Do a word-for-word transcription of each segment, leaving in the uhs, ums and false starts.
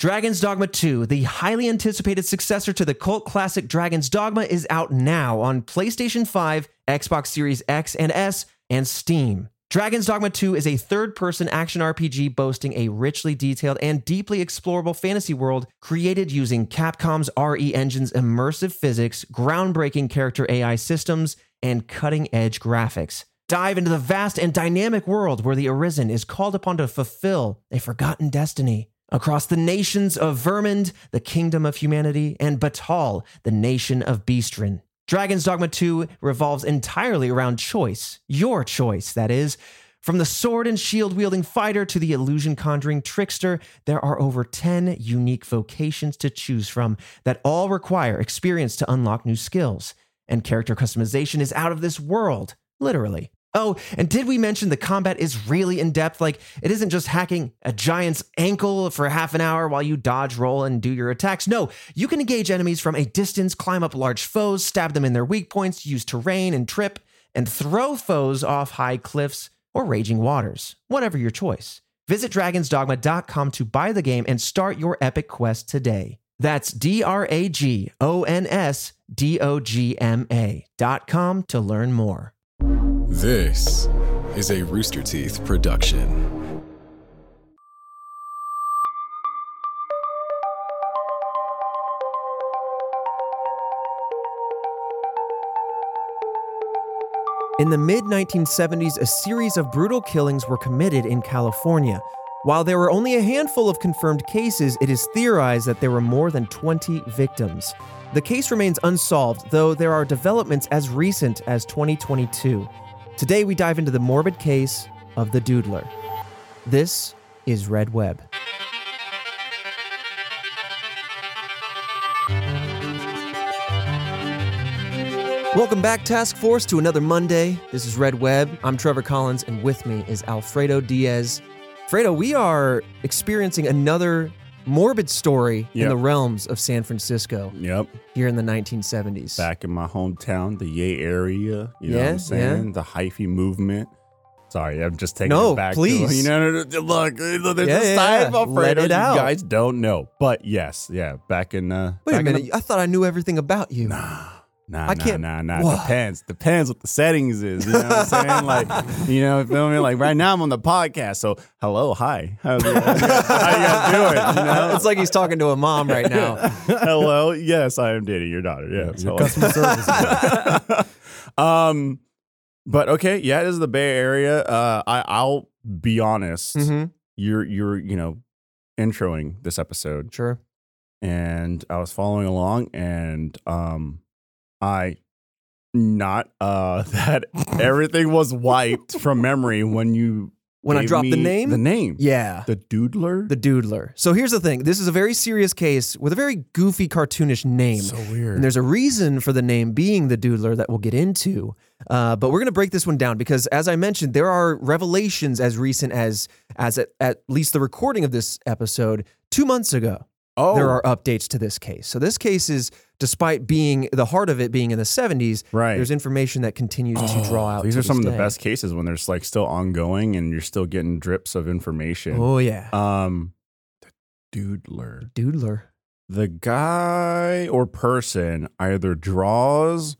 Dragon's Dogma two, the highly anticipated successor to the cult classic Dragon's Dogma, is out now on PlayStation five, Xbox Series X and S, and Steam. Dragon's Dogma two is a third-person action R P G boasting a richly detailed and deeply explorable fantasy world created using Capcom's R E Engine's immersive physics, groundbreaking character A I systems, and cutting-edge graphics. Dive into the vast and dynamic world where the Arisen is called upon to fulfill a forgotten destiny. Across the nations of Vermund, the kingdom of humanity, and Batal, the nation of Beastren. Dragon's Dogma two revolves entirely around choice. Your choice, that is. From the sword and shield-wielding fighter to the illusion-conjuring trickster, there are over ten unique vocations to choose from that all require experience to unlock new skills. And character customization is out of this world, literally. Oh, and did we mention the combat is really in-depth? Like, it isn't just hacking a giant's ankle for half an hour while you dodge, roll, and do your attacks. No, you can engage enemies from a distance, climb up large foes, stab them in their weak points, use terrain and trip, and throw foes off high cliffs or raging waters. Whatever your choice. Visit dragons dogma dot com to buy the game and start your epic quest today. That's D R A G O N S D O G M A dot com to learn more. This is a Rooster Teeth production. In the mid nineteen seventies, a series of brutal killings were committed in California. While there were only a handful of confirmed cases, it is theorized that there were more than twenty victims. The case remains unsolved, though there are developments as recent as twenty twenty-two. Today, we dive into the morbid case of the Doodler. This is Red Web. Welcome back, Task Force, to another Monday. This is Red Web. I'm Trevor Collins, and with me is Alfredo Diaz. Fredo, we are experiencing another morbid story yep. in the realms of San Francisco. Yep. Here in the nineteen seventies. Back in my hometown, the Yay area. You know yeah, what I'm saying? Yeah. The hyphy movement. Sorry, I'm just taking no, it back. please. To, you know, look, there's yeah, a yeah, side yeah. of Alfredo Let it you out. guys don't know. But yes, yeah, back in... Uh, Wait back a minute, in I thought I knew everything about you. Nah. Nah, I nah, can't, nah, nah. Whoa. Depends. Depends what the settings is. You know what I'm saying? Like, you know, feel me? Like right now I'm on the podcast. So, hello, hi. How's it, how you guys doing? You know? It's like he's talking to a mom right now. Hello. Yes, I am dating your daughter. Yes. Your customer service. um, but okay, yeah, this is the Bay Area. Uh, I I'll be honest. Mm-hmm. You're you're you know introing this episode. Sure. And I was following along, and um, I not uh that everything was wiped from memory when you when I gave dropped me the name. The name, Yeah, the Doodler, the Doodler. So here's the thing: this is a very serious case with a very goofy, cartoonish name. So weird. And there's a reason for the name being the Doodler that we'll get into. Uh, but we're going to break this one down because, as I mentioned, there are revelations as recent as as at, at least the recording of this episode two months ago. Oh, There are updates to this case. So this case is, despite being the heart of it being in the seventies, right. there's information that continues Oh, to draw out. These to are some this of the day. best cases when there's like still ongoing and you're still getting drips of information. Oh yeah, Um, the Doodler, Doodler. the guy or person either draws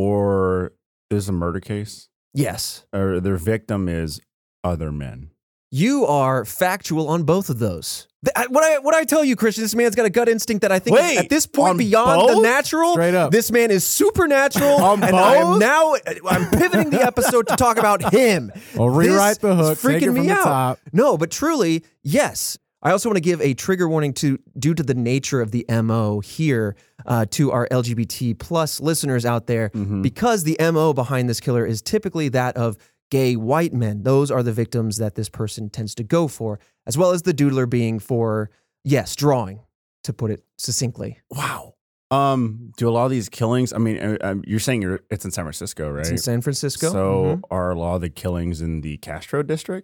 or is a murder case, Yes, or their victim is other men. you are factual on both of those. Th- I- What I what I tell you, Christian, this man's got a gut instinct that I think Wait, is, at this point on beyond the both? natural. Straight up. This man is supernatural. On and I am both? now I'm pivoting the episode to talk about him. Well, rewrite This the hook. is freaking Take it from me the out. top. No, but truly, yes. I also want to give a trigger warning to due to the nature of the M O here uh, to our L G B T plus listeners out there, Mhm. because the M O behind this killer is typically that of gay white men. Those are the victims that this person tends to go for, as well as the Doodler being for, yes, drawing, to put it succinctly. Wow. Um, do a lot of these killings? I mean, uh, um, you're saying you're, it's in San Francisco, right? It's in San Francisco. So Mhm. are a lot of the killings in the Castro district?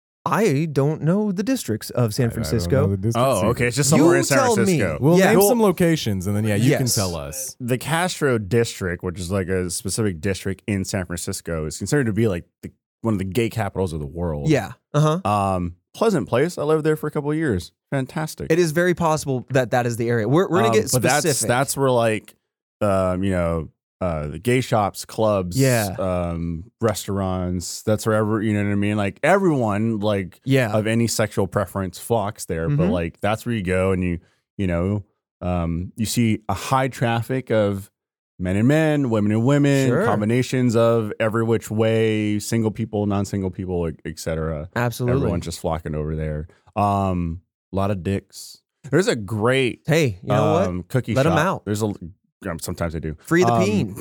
I don't know the districts of San I- I don't know Francisco. the districts Oh, either. okay. It's just somewhere You in San tell me. Francisco. We'll Yeah. name Cool. some locations, and then yeah, you can Yes. tell us. The Castro district, which is like a specific district in San Francisco, is considered to be like the, one of the gay capitals of the world. Yeah. Uh huh. Um, pleasant place. I lived there for a couple of years. Fantastic. It is very possible that that is the area. We're we're gonna Um, get but specific. that's that's where like um, you know uh, the gay shops, clubs, Yeah. um, restaurants. That's wherever you know what I mean. Like everyone like yeah. of any sexual preference flocks there. But Mhm. like that's where you go and you you know um, you see a high traffic of men and men, women and women, Sure. combinations of every which way, single people, non-single people, et cetera. Absolutely. Everyone's just flocking over there. Um, a lot of dicks. There's a great Hey, you know um, what? cookie Let 'em shop. out. There's a um, sometimes I do. Free the um, peen.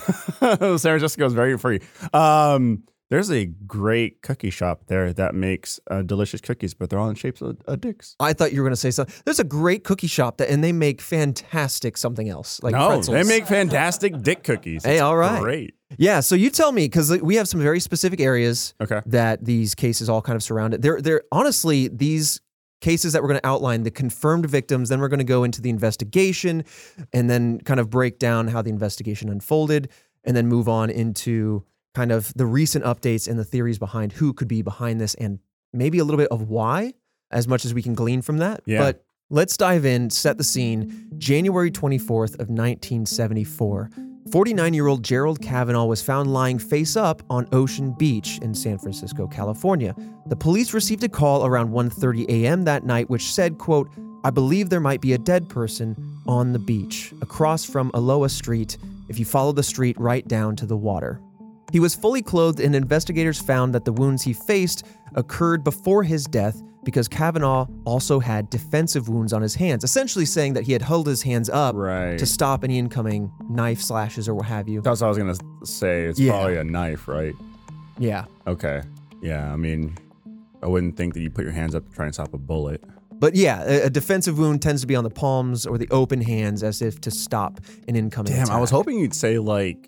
San Francisco is very free. Um, there's a great cookie shop there that makes uh, delicious cookies, but they're all in shapes of, of dicks. I thought you were going to say something. There's a great cookie shop that, and they make fantastic something else, like no, pretzels. they make fantastic dick cookies. Hey, It's all right. great. Yeah, so you tell me, because we have some very specific areas Okay. that these cases all kind of surround it. They're, they're honestly, these cases that we're going to outline, the confirmed victims, then we're going to go into the investigation and then kind of break down how the investigation unfolded and then move on into kind of the recent updates and the theories behind who could be behind this and maybe a little bit of why, as much as we can glean from that. Yeah. But let's dive in, set the scene. January twenty-fourth of nineteen seventy-four. forty-nine-year-old Gerald Kavanaugh was found lying face up on Ocean Beach in San Francisco, California. The police received a call around one thirty a.m. that night which said, quote, "I believe there might be a dead person on the beach across from Aloha Street if you follow the street right down to the water." He was fully clothed, and investigators found that the wounds he faced occurred before his death because Kavanaugh also had defensive wounds on his hands, essentially saying that he had held his hands up Right. to stop any incoming knife slashes or what have you. That's what I was gonna say. It's Yeah. probably a knife, right? Yeah. Okay. Yeah. I mean, I wouldn't think that you put your hands up to try and stop a bullet. But yeah, a, a defensive wound tends to be on the palms or the open hands as if to stop an incoming Damn, attack. I was hoping you'd say like.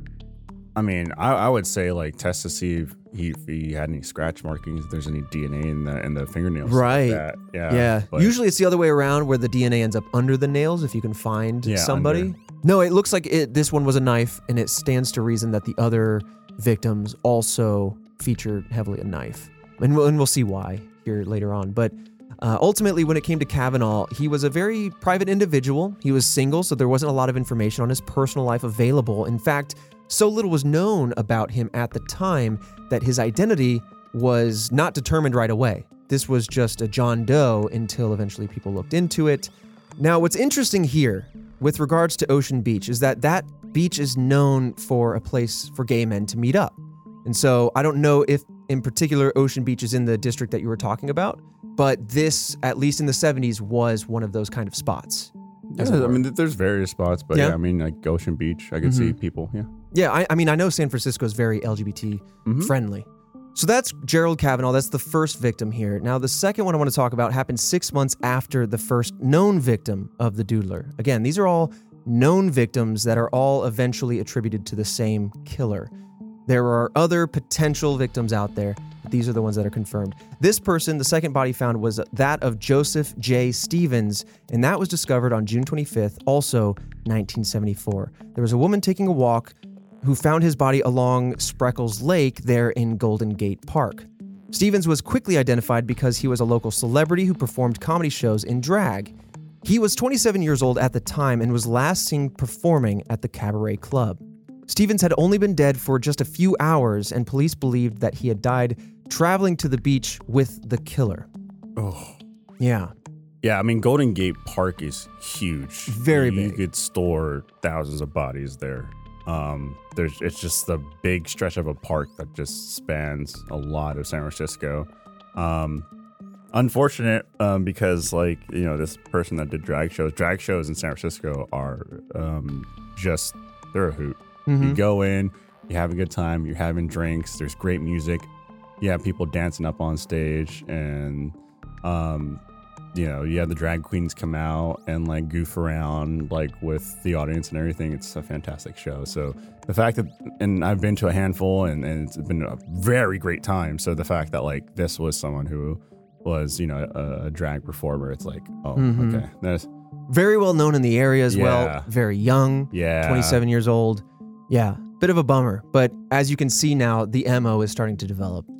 I mean, I, I would say like test to see if he, if he had any scratch markings, if there's any D N A in the in the fingernails. like Right. that. Yeah. Yeah. but- Usually it's the other way around where the D N A ends up under the nails if you can find Yeah, somebody. under. No, it looks like it, this one was a knife, and it stands to reason that the other victims also featured heavily a knife. And we'll, and we'll see why here later on. But uh, ultimately, when it came to Kavanaugh, he was a very private individual. He was single, so there wasn't a lot of information on his personal life available. In fact, so little was known about him at the time that his identity was not determined right away. This was just a John Doe until eventually people looked into it. Now, what's interesting here with regards to Ocean Beach is that that beach is known for a place for gay men to meet up. And so I don't know if in particular Ocean Beach is in the district that you were talking about, but this, at least in the seventies, was one of those kind of spots. Yeah, as it I were. mean, th- there's various spots, but Yeah. yeah, I mean, like Ocean Beach, I could see people. Yeah. Yeah, I, I mean, I know San Francisco is very L G B T Mhm. friendly. So that's Gerald Kavanaugh. That's the first victim here. Now, the second one I want to talk about happened six months after the first known victim of the Doodler. Again, these are all known victims that are all eventually attributed to the same killer. There are other potential victims out there, but these are the ones that are confirmed. This person, the second body found, was that of Joseph J. Stevens, and that was discovered on June twenty-fifth, also nineteen seventy-four. There was a woman taking a walk who found his body along Spreckles Lake there in Golden Gate Park. Stevens was quickly identified because he was a local celebrity who performed comedy shows in drag. He was twenty-seven years old at the time and was last seen performing at the Cabaret Club. Stevens had only been dead for just a few hours, and police believed that he had died traveling to the beach with the killer. Oh. Yeah. Yeah, I mean, Golden Gate Park is huge. Very you, You big. could store thousands of bodies there. Um, there's it's just the big stretch of a park that just spans a lot of San Francisco. Um, unfortunate um, because like you know this person that did drag shows. Drag shows in San Francisco are um, just they're a hoot. You go in, you have a good time, you're having drinks, there's great music. You have people dancing up on stage, and um, you know, you have the drag queens come out and like goof around like with the audience and everything. It's a fantastic show. So the fact that, and I've been to a handful and, and it's been a very great time. So the fact that like this was someone who was, you know, a, a drag performer, it's like, oh, Mhm. okay. That's, Very well known in the area as Yeah. well. Very young. yeah. twenty-seven years old. Yeah, bit of a bummer. But as you can see now, the M O is starting to develop. Yep.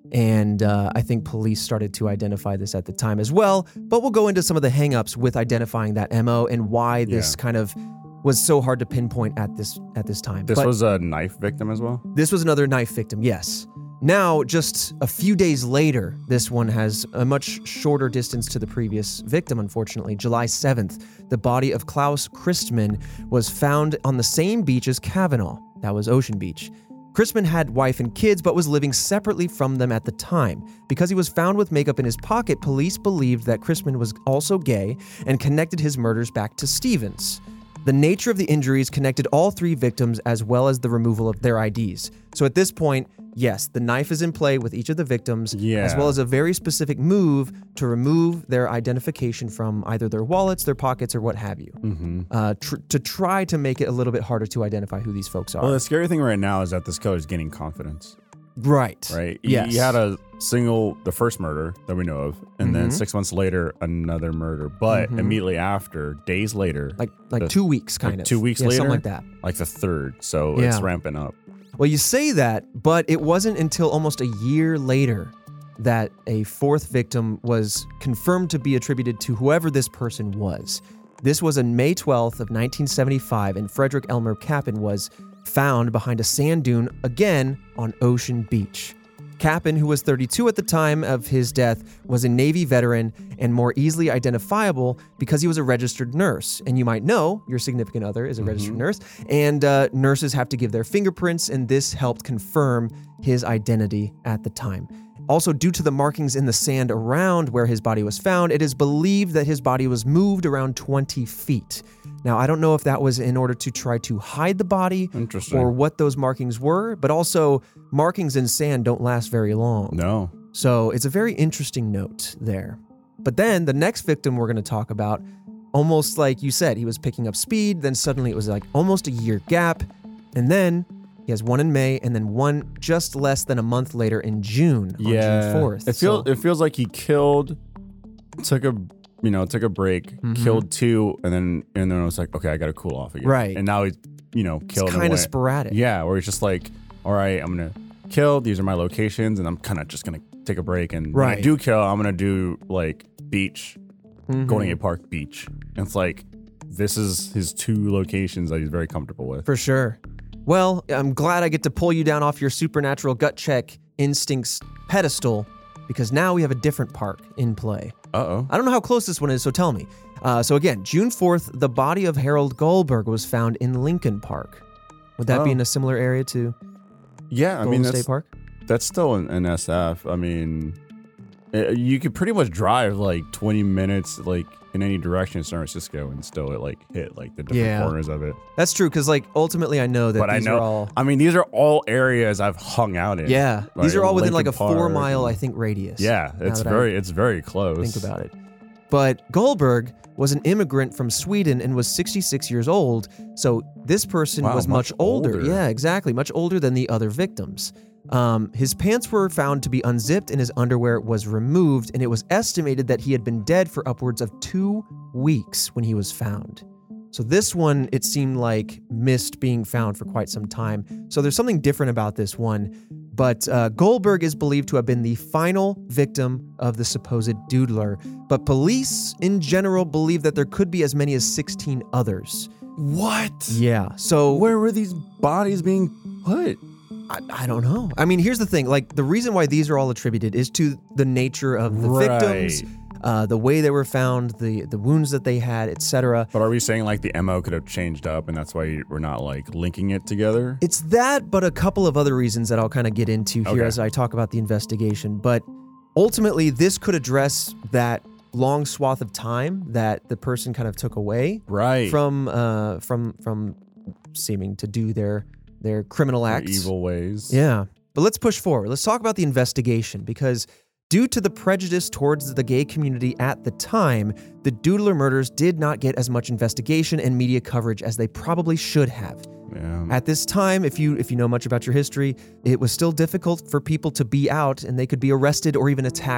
And uh, I think police started to identify this at the time as well. But we'll go into some of the hangups with identifying that M O and why this Yeah. kind of was so hard to pinpoint at this at this time. This But was a knife victim as well? this was another knife victim, yes. Now, just a few days later, this one has a much shorter distance to the previous victim, unfortunately. July seventh, the body of Klaus Christman was found on the same beach as Kavanaugh. That was Ocean Beach. Christman had wife and kids, but was living separately from them at the time. Because he was found with makeup in his pocket, police believed that Christman was also gay and connected his murders back to Stevens. The nature of the injuries connected all three victims as well as the removal of their I Ds. So at this point, yes, the knife is in play with each of the victims, Yeah. as well as a very specific move to remove their identification from either their wallets, their pockets, or what have you, Mm-hmm. uh, tr- to try to make it a little bit harder to identify who these folks are. Well, the scary thing right now is that this killer's gaining confidence, right. right? He- Yes. He had a single, the first murder that we know of, and then Mhm. six months later, another murder. But Mhm. immediately after, days later, Like like the- two weeks, kind like of. two weeks yeah, later? something like that. like the third. So it's Yeah. ramping up. Well, you say that, but it wasn't until almost a year later that a fourth victim was confirmed to be attributed to whoever this person was. This was on May twelfth of nineteen seventy-five, and Frederick Elmer Kappen was found behind a sand dune, again on Ocean Beach. Kappen, who was thirty-two at the time of his death, was a Navy veteran and more easily identifiable because he was a registered nurse. And you might know your significant other is a registered nurse, and uh, nurses have to give their fingerprints, and this helped confirm his identity at the time. Also, due to the markings in the sand around where his body was found, it is believed that his body was moved around twenty feet. Now, I don't know if that was in order to try to hide the body Interesting. or what those markings were, but also markings in sand don't last very long. No. So it's a very interesting note there. But then the next victim we're going to talk about, almost like you said, he was picking up speed, then suddenly it was like almost a year gap, and then he has one in May, and then one just less than a month later in June, on Yeah. June fourth. It feels So- it feels like he killed, took a you know took a break, Mhm. killed two, and then and then it was like, okay, I got to cool off again. Right. And now he's you know killed. it's and kind of went- sporadic. Yeah, where he's just like, all right, I'm gonna kill. These are my locations, and I'm kind of just gonna take a break. And when I Right. do kill, I'm gonna do like beach, Mhm. Golden Gate Park Beach. And it's like this is his two locations that he's very comfortable with. For sure. Well, I'm glad I get to pull you down off your supernatural gut check instincts pedestal, because now we have a different park in play. Uh oh. I don't know how close this one is, so tell me. Uh, so again, June fourth, the body of Harold Goldberg was found in Lincoln Park. Would that be Oh. in a similar area to Yeah, I Golden mean State that's Park? that's still an, an S F. I mean, eh, you could pretty much drive like twenty minutes like in any direction in San Francisco and still it like hit like the different Yeah. corners of it. That's true, because like ultimately I know that But I these know, are all I mean, these are all areas I've hung out in. yeah, these Like, are all within like a Lincoln four Park mile, and- I think, radius. Yeah, now it's that I very it's very close. think about it. But Goldberg was an immigrant from Sweden and was sixty-six years old. So this person Wow, was much, much older. older. Yeah, exactly. Much older than the other victims. Um, his pants were found to be unzipped and his underwear was removed. And it was estimated that he had been dead for upwards of two weeks when he was found. So this one, it seemed like missed being found for quite some time. So there's something different about this one. But uh, Goldberg is believed to have been the final victim of the supposed doodler. But police in general believe that there could be as many as sixteen others. What? Yeah. So Where were these bodies being put? I, I don't know. I mean, here's the thing. Like, the reason why these are all attributed is to the nature of the Right. victims, uh, the way they were found, the the wounds that they had, et cetera. But are we saying like the M O could have changed up and that's why we're not like linking it together? It's that, but a couple of other reasons that I'll kind of get into here Okay. as I talk about the investigation. But ultimately, this could address that long swath of time that the person kind of took away Right. from uh, from from seeming to do their their criminal Their acts. evil ways. Yeah. But let's push forward. Let's talk about the investigation, because due to the prejudice towards the gay community at the time, the Doodler murders did not get as much investigation and media coverage as they probably should have. Yeah. At this time, if you if you know much about your history, it was still difficult for people to be out, and they could be arrested or even attacked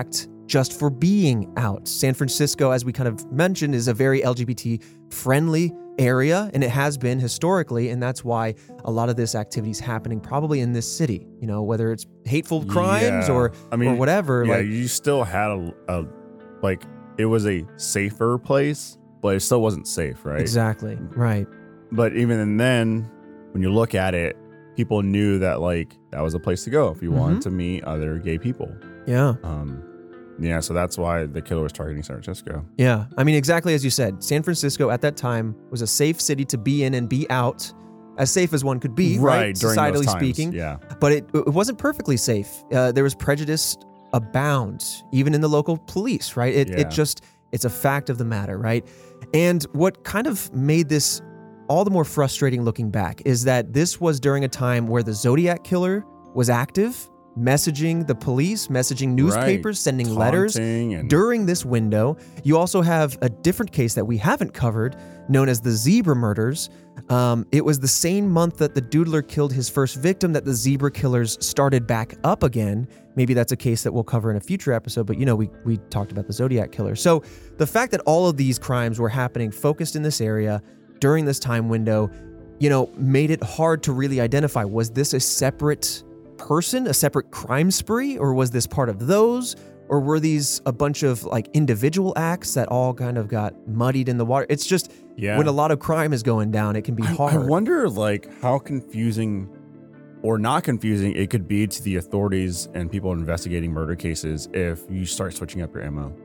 just for being out. San Francisco, as we kind of mentioned, is a very L G B T friendly area, and it has been historically, and that's why a lot of this activity is happening probably in this city, you know, whether it's hateful crimes Yeah. or I mean, or whatever. Yeah, like, you still had a, a like it was a safer place, but it still wasn't safe, right? exactly, right. But even then, when you look at it, people knew that like that was a place to go if you Mhm. wanted to meet other gay people. Yeah. Um, yeah, so that's why the killer was targeting San Francisco. Yeah, I mean, exactly as you said, San Francisco at that time was a safe city to be in and be out, as safe as one could be, right? during those Societally times, speaking. Yeah. But it, it wasn't perfectly safe. Uh, there was prejudice abound, even in the local police, right? It, Yeah. it just, it's a fact of the matter, right? And what kind of made this all the more frustrating looking back is that this was during a time where the Zodiac killer was active, messaging the police, messaging newspapers, Right. sending letters. Taunting and During this window, you also have a different case that we haven't covered, known as the Zebra murders. Um, it was the same month that the Doodler killed his first victim that the Zebra killers started back up again. Maybe that's a case that we'll cover in a future episode, but you know, we, we talked about the Zodiac killer. So the fact that all of these crimes were happening focused in this area during this time window, you know, made it hard to really identify, was this a separate person, a separate crime spree, or was this part of those? Or were these a bunch of like individual acts that all kind of got muddied in the water? It's just yeah. when a lot of crime is going down, it can be I, hard. I wonder like how confusing or not confusing it could be to the authorities and people investigating murder cases if you start switching up your M O.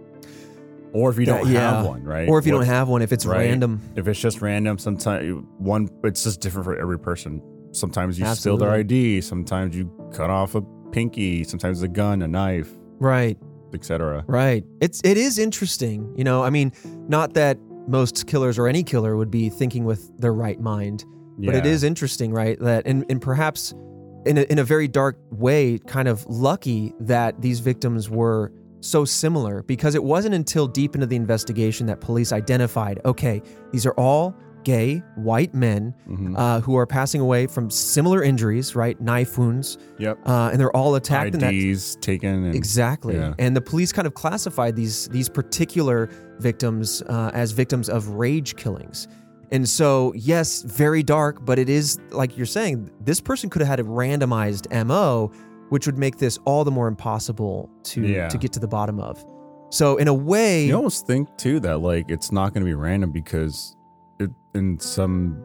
Or if you don't Yeah. have one, right? Or if you What- don't have one, if it's right. random. If it's just random, sometimes one, it's just different for every person. Sometimes you steal their Absolutely. I D. Sometimes you cut off a pinky. Sometimes a gun, a knife, Right, et cetera. right. It's it is interesting. You know, I mean, not that most killers or any killer would be thinking with their right mind, but it Yeah. is interesting, right? That and, and perhaps in a, in a very dark way, kind of lucky that these victims were so similar, because it wasn't until deep into the investigation that police identified, okay, these are all gay white men Mhm. uh, who are passing away from similar injuries, right? Knife wounds, Yep. uh, and they're all attacked. I in Ds taken. that, And, exactly. yeah. And the police kind of classified these these particular victims uh, as victims of rage killings. And so, yes, very dark, but it is, like you're saying, this person could have had a randomized M O, which would make this all the more impossible to Yeah. to get to the bottom of. So in a way, You almost think too that like it's not going to be random because it, in some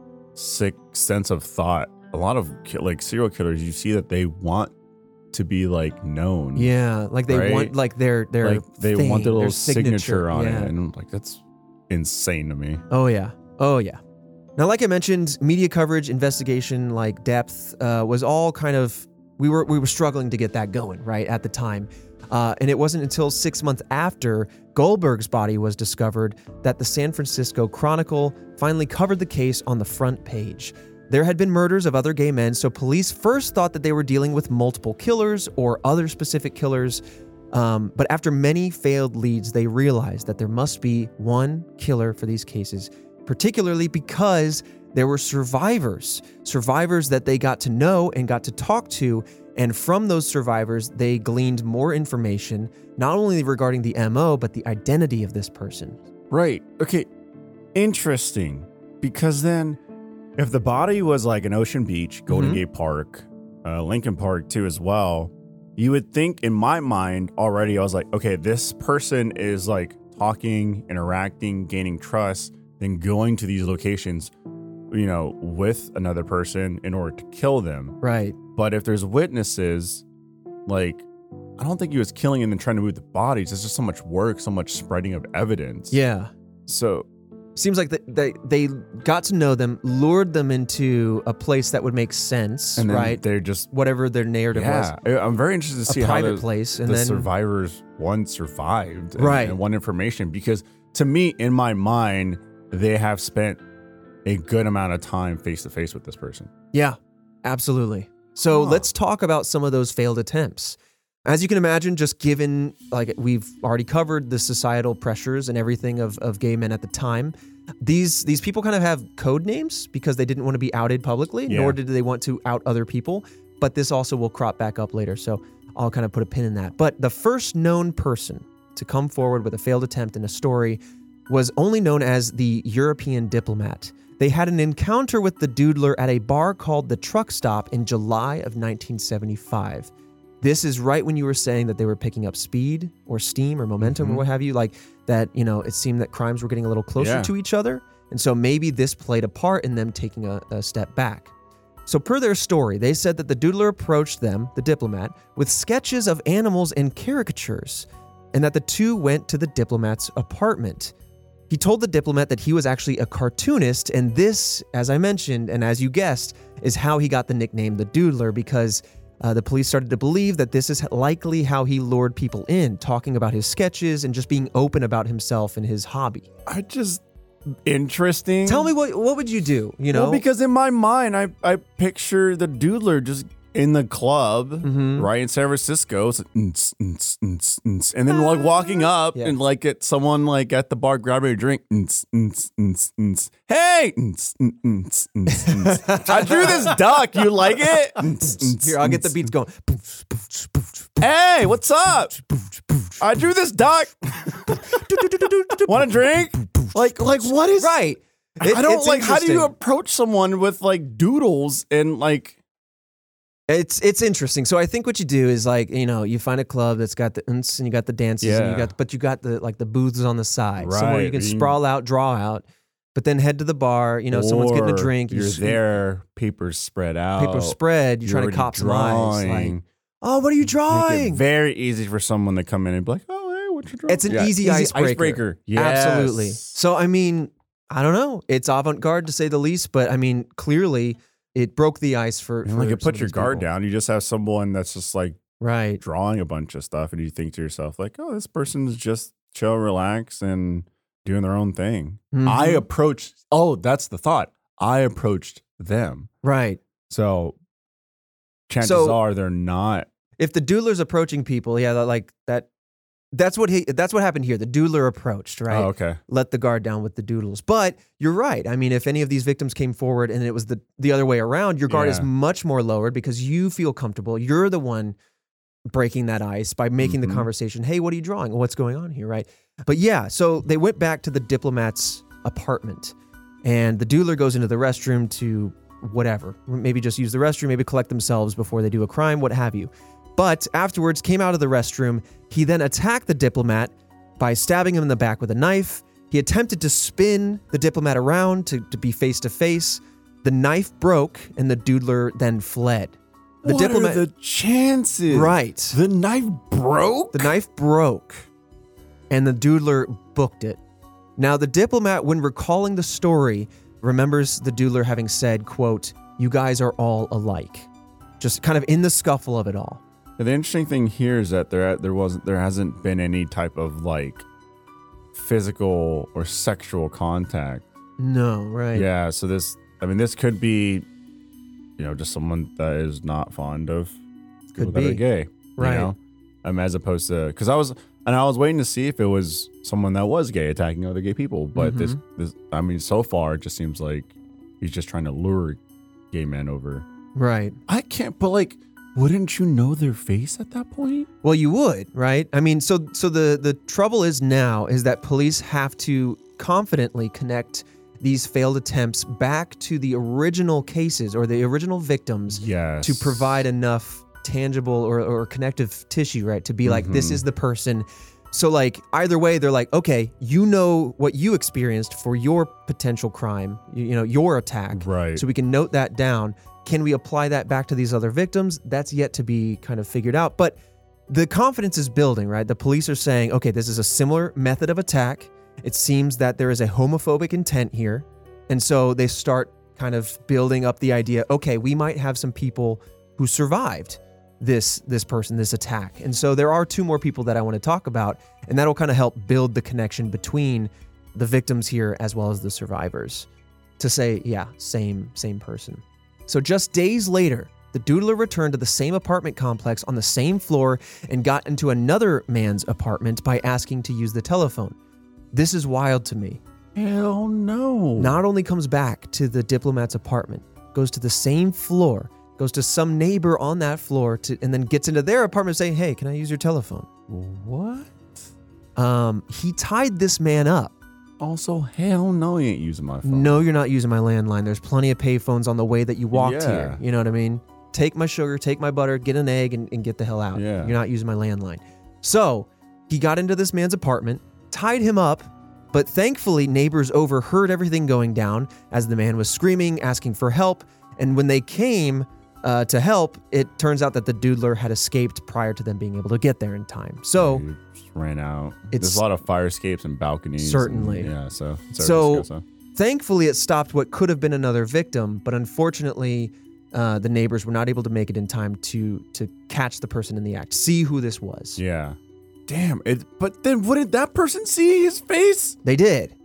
sick sense of thought, a lot of ki- like serial killers, you see that they want to be like known. yeah, like they Right? want like their their like they thing, want their little their signature, on yeah. it, and like that's insane to me. Oh yeah. Oh yeah. Now, like I mentioned, media coverage, investigation, like depth, uh, was all kind of we were we were struggling to get that going right at the time, uh, and it wasn't until six months after Goldberg's body was discovered that the San Francisco Chronicle finally covered the case on the front page. There had been murders of other gay men, so police first thought that they were dealing with multiple killers or other specific killers. Um, but after many failed leads, they realized that there must be one killer for these cases, particularly because there were survivors, survivors that they got to know and got to talk to. And from those survivors, they gleaned more information, not only regarding the M O, but the identity of this person. Right. Okay. Interesting. Because then, if the body was like an Ocean Beach, Golden Mhm. Gate Park, uh, Lincoln Park too as well, you would think in my mind already, I was like, okay, this person is like talking, interacting, gaining trust, then going to these locations, you know, with another person in order to kill them. Right. But if there's witnesses, like, I don't think he was killing and then trying to move the bodies. It's just so much work, so much spreading of evidence. Yeah. So Seems like that they, they got to know them, lured them into a place that would make sense, and then right? they're just Whatever their narrative yeah. was. I- I'm very interested to see A how private the, place. And the then survivors one survived, and, Right. and one information, because to me, in my mind, they have spent a good amount of time face to face with this person. Yeah, absolutely. So Huh. let's talk about some of those failed attempts. As you can imagine, just given, like we've already covered the societal pressures and everything of, of gay men at the time, these these people kind of have code names because they didn't want to be outed publicly, Yeah. nor did they want to out other people. but this also will crop back up later, so I'll kind of put a pin in that. But the first known person to come forward with a failed attempt in a story was only known as the European Diplomat. They had an encounter with the Doodler at a bar called the Truck Stop in July of nineteen seventy-five. This is right when you were saying that they were picking up speed or steam or momentum mm-hmm. or what have you, like that, you know, it seemed that crimes were getting a little closer yeah. to each other. And so maybe this played a part in them taking a, a step back. So per their story, they said that the Doodler approached them, the Diplomat, with sketches of animals and caricatures, and that the two went to the Diplomat's apartment. He told the Diplomat that he was actually a cartoonist, and this, as I mentioned, and as you guessed, is how he got the nickname the Doodler, because uh, the police started to believe that this is likely how he lured people in, talking about his sketches and just being open about himself and his hobby. I just... Interesting. Tell me, what what would you do, you know? Well, because in my mind, I, I picture the Doodler just in the club, mm-hmm. right, in San Francisco, it's like, nts, nts, nts, nts, and then like walking up yeah. and like at someone like at the bar grabbing a drink, nts, nts, nts, nts. Hey, nts, nts, nts, nts, nts. I drew this duck. You like it? Nts, nts, Here, I'll get the beats going. Hey, what's up? I drew this duck. Want a drink? Like, like what is right? It, I don't like. How do you approach someone with like doodles and like? It's it's interesting. So I think what you do is like, you know, you find a club that's got the unts and you got the dances yeah. and you got, but you got the like the booths on the side, right. somewhere you can sprawl out, draw out, but then head to the bar. You know, or someone's getting a drink. You're you there, papers spread out, paper spread. You're, you're trying to cop some eyes. Like, oh, what are you drawing? Make it very easy for someone to come in and be like, oh, hey, what you drawing? It's an yeah. easy, easy icebreaker. icebreaker. Yes. Absolutely. So I mean, I don't know. It's avant-garde to say the least, but I mean, clearly. It broke the ice for. And for like, you put your guard people. down. You just have someone that's just like right drawing a bunch of stuff, and you think to yourself like, "Oh, this person's just chill, relax, and doing their own thing." Mm-hmm. I approached. Oh, that's the thought. I approached them. Right. So chances so, are they're not. If the Doodler's approaching people, yeah, like that. That's what he. That's what happened here. The Doodler approached, right? Oh, okay. Let the guard down with the doodles. But you're right. I mean, if any of these victims came forward and it was the the other way around, your guard yeah. is much more lowered because you feel comfortable. You're the one breaking that ice by making mm-hmm. the conversation. Hey, what are you drawing? What's going on here, right? But yeah, so they went back to the Diplomat's apartment, and the Doodler goes into the restroom to whatever, maybe just use the restroom, maybe collect themselves before they do a crime, what have you. But afterwards came out of the restroom. He then attacked the Diplomat by stabbing him in the back with a knife. He attempted to spin the Diplomat around to, to be face to face. The knife broke and the Doodler then fled. The what Diplomat, are the chances? Right. The knife broke? The knife broke and the Doodler booked it. Now the Diplomat, when recalling the story, remembers the Doodler having said, quote, "You guys are all alike." Just kind of in the scuffle of it all. The interesting thing here is that there there wasn't there hasn't been any type of like physical or sexual contact. No, right? Yeah, so this I mean this could be, you know, just someone that is not fond of could people be that are gay, right? You know? Um, as opposed to because I was and I was waiting to see if it was someone that was gay attacking other gay people, but mm-hmm. this this I mean so far it just seems like he's just trying to lure gay men over. Right. I can't, but like. Wouldn't you know their face at that point? Well, you would, right? I mean, so so the, the trouble is now is that police have to confidently connect these failed attempts back to the original cases or the original victims yes. to provide enough tangible or, or connective tissue, right? To be like, mm-hmm. this is the person. So like either way, they're like, okay, you know what you experienced for your potential crime, you, you know, your attack. Right. So we can note that down. Can we apply that back to these other victims? That's yet to be kind of figured out. But the confidence is building, right? The police are saying, okay, this is a similar method of attack. It seems that there is a homophobic intent here. And so they start kind of building up the idea, okay, we might have some people who survived this this person, this attack. And so there are two more people that I want to talk about, and that'll kind of help build the connection between the victims here as well as the survivors to say, yeah, same same person. So just days later, the Doodler returned to the same apartment complex on the same floor and got into another man's apartment by asking to use the telephone. This is wild to me. Hell no. Not only comes back to the Diplomat's apartment, goes to the same floor, goes to some neighbor on that floor to, and then gets into their apartment saying, hey, can I use your telephone? What? Um, he tied this man up. Also, hell no, you ain't using my phone. No, you're not using my landline. There's plenty of payphones on the way that you walked Yeah. here. You know what I mean? Take my sugar, take my butter, get an egg, and, and get the hell out. Yeah. You're not using my landline. So he got into this man's apartment, tied him up, but thankfully neighbors overheard everything going down as the man was screaming, asking for help. And when they came uh, to help, it turns out that the doodler had escaped prior to them being able to get there in time. So You just ran out. It's- There's a lot of fire escapes and balconies. Certainly. And, yeah, so. So- so. thankfully, it stopped what could have been another victim, but unfortunately, uh, the neighbors were not able to make it in time to to catch the person in the act, see who this was. Yeah. Damn. It. But then wouldn't that person see his face? They did.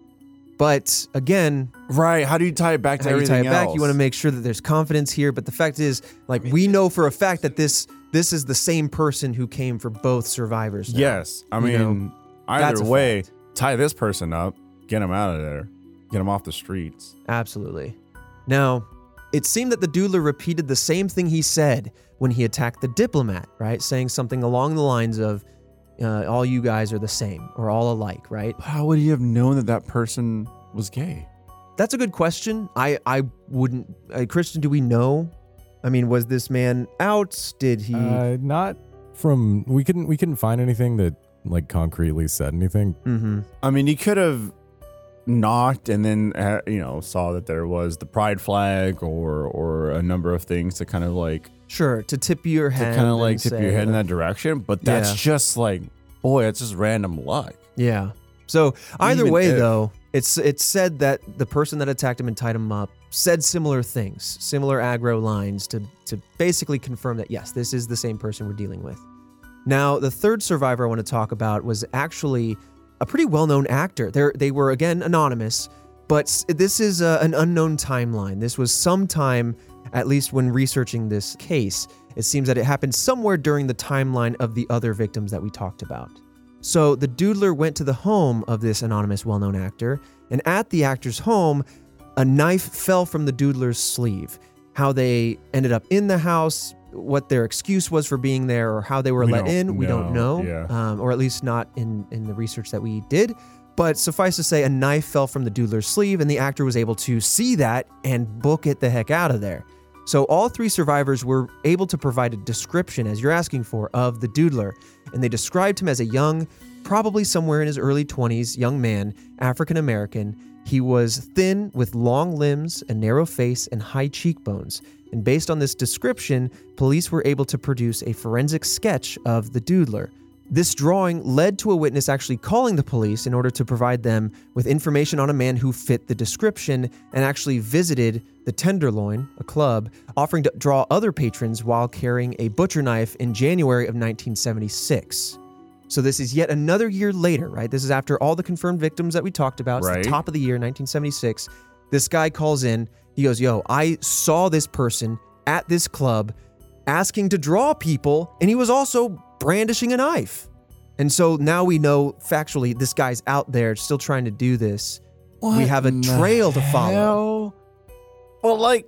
But again, Right. How do you tie it back to how you everything tie it back, else? you want to make sure that there's confidence here. But the fact is, like, we know for a fact that this this is the same person who came for both survivors now. Yes. I You mean, know, that's either a way, fact. tie this person up, get him out of there, get him off the streets. Absolutely. Now, it seemed that the doodler repeated the same thing he said when he attacked the diplomat, right? Saying something along the lines of, uh, all you guys are the same or all alike, right? How would he have known that that person was gay? That's a good question. I, I wouldn't, uh, Christian, do we know? I mean, was this man out? Did he? Uh, not from we couldn't we couldn't find anything that like concretely said anything. mm-hmm. I mean, he could have knocked and then uh, you know saw that there was the pride flag or or a number of things to kind of like Sure, to tip your to head. kind of like and tip say, your head in like- that direction. But that's Yeah. just like, boy, it's just random luck. Yeah. So either Even way, if- though, it's it's said that the person that attacked him and tied him up said similar things, similar aggro lines to to basically confirm that yes, this is the same person we're dealing with. Now, the third survivor I want to talk about was actually a pretty well-known actor. They they were again anonymous, but s- this is a, an unknown timeline. This was sometime, at least when researching this case, it seems that it happened somewhere during the timeline of the other victims that we talked about. So the doodler went to the home of this anonymous well-known actor, and at the actor's home, a knife fell from the doodler's sleeve. How they ended up in the house, what their excuse was for being there, or how they were We let don't in, we don't know, know, yeah. um, or at least not in, in the research that we did. But suffice to say, a knife fell from the doodler's sleeve, and the actor was able to see that and book it the heck out of there. So all three survivors were able to provide a description, as you're asking for, of the doodler, and they described him as a young, probably somewhere in his early twenties, young man, African American. He was thin with long limbs, a narrow face, and high cheekbones. And based on this description, police were able to produce a forensic sketch of the doodler. This drawing led to a witness actually calling the police in order to provide them with information on a man who fit the description and actually visited the Tenderloin, a club, offering to draw other patrons while carrying a butcher knife in January of nineteen seventy-six. So this is yet another year later, right? This is after all the confirmed victims that we talked about. It's Right. the top of the year, nineteen seventy-six. This guy calls in. He goes, yo, I saw this person at this club asking to draw people, and he was also brandishing a knife. And so now we know factually this guy's out there still trying to do this. We have a in the trail to follow, hell? Well, like,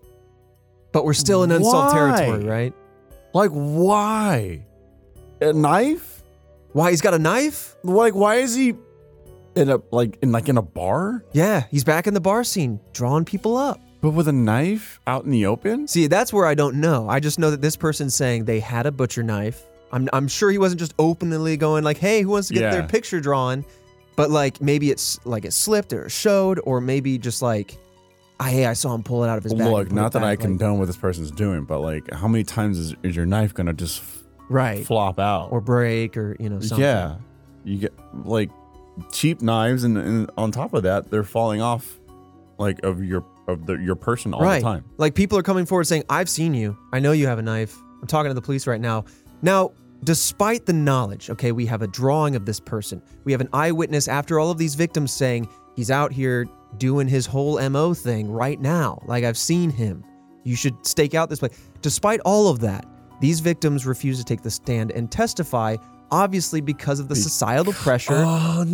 but we're still in unsolved Why? territory, right? like why? A knife? Why he's got a knife? Like, why is he in a like in like in a bar, Yeah, he's back in the bar scene, drawing people up. but with a knife out in the open? See, that's where I don't know. I just know that this person's saying they had a butcher knife. I'm I'm sure he wasn't just openly going like, "Hey, who wants to get Yeah. their picture drawn?" But like maybe it's like it slipped or it showed, or maybe just like, "Ah, hey, I saw him pull it out of his bag." and Look, put not it that I back," like- condone what this person's doing, but like, how many times is, is your knife gonna just f- right, flop out? or break, or you know, something. yeah, you get like cheap knives, and, and on top of that, they're falling off like of your of the, your person all right. the time. Like people are coming forward saying, "I've seen you. I know you have a knife. I'm talking to the police right now." Now, despite the knowledge, okay, we have a drawing of this person. We have an eyewitness after all of these victims saying he's out here doing his whole M O thing right now. Like, I've seen him. You should stake out this place. Despite all of that, these victims refuse to take the stand and testify, obviously because of the societal pressure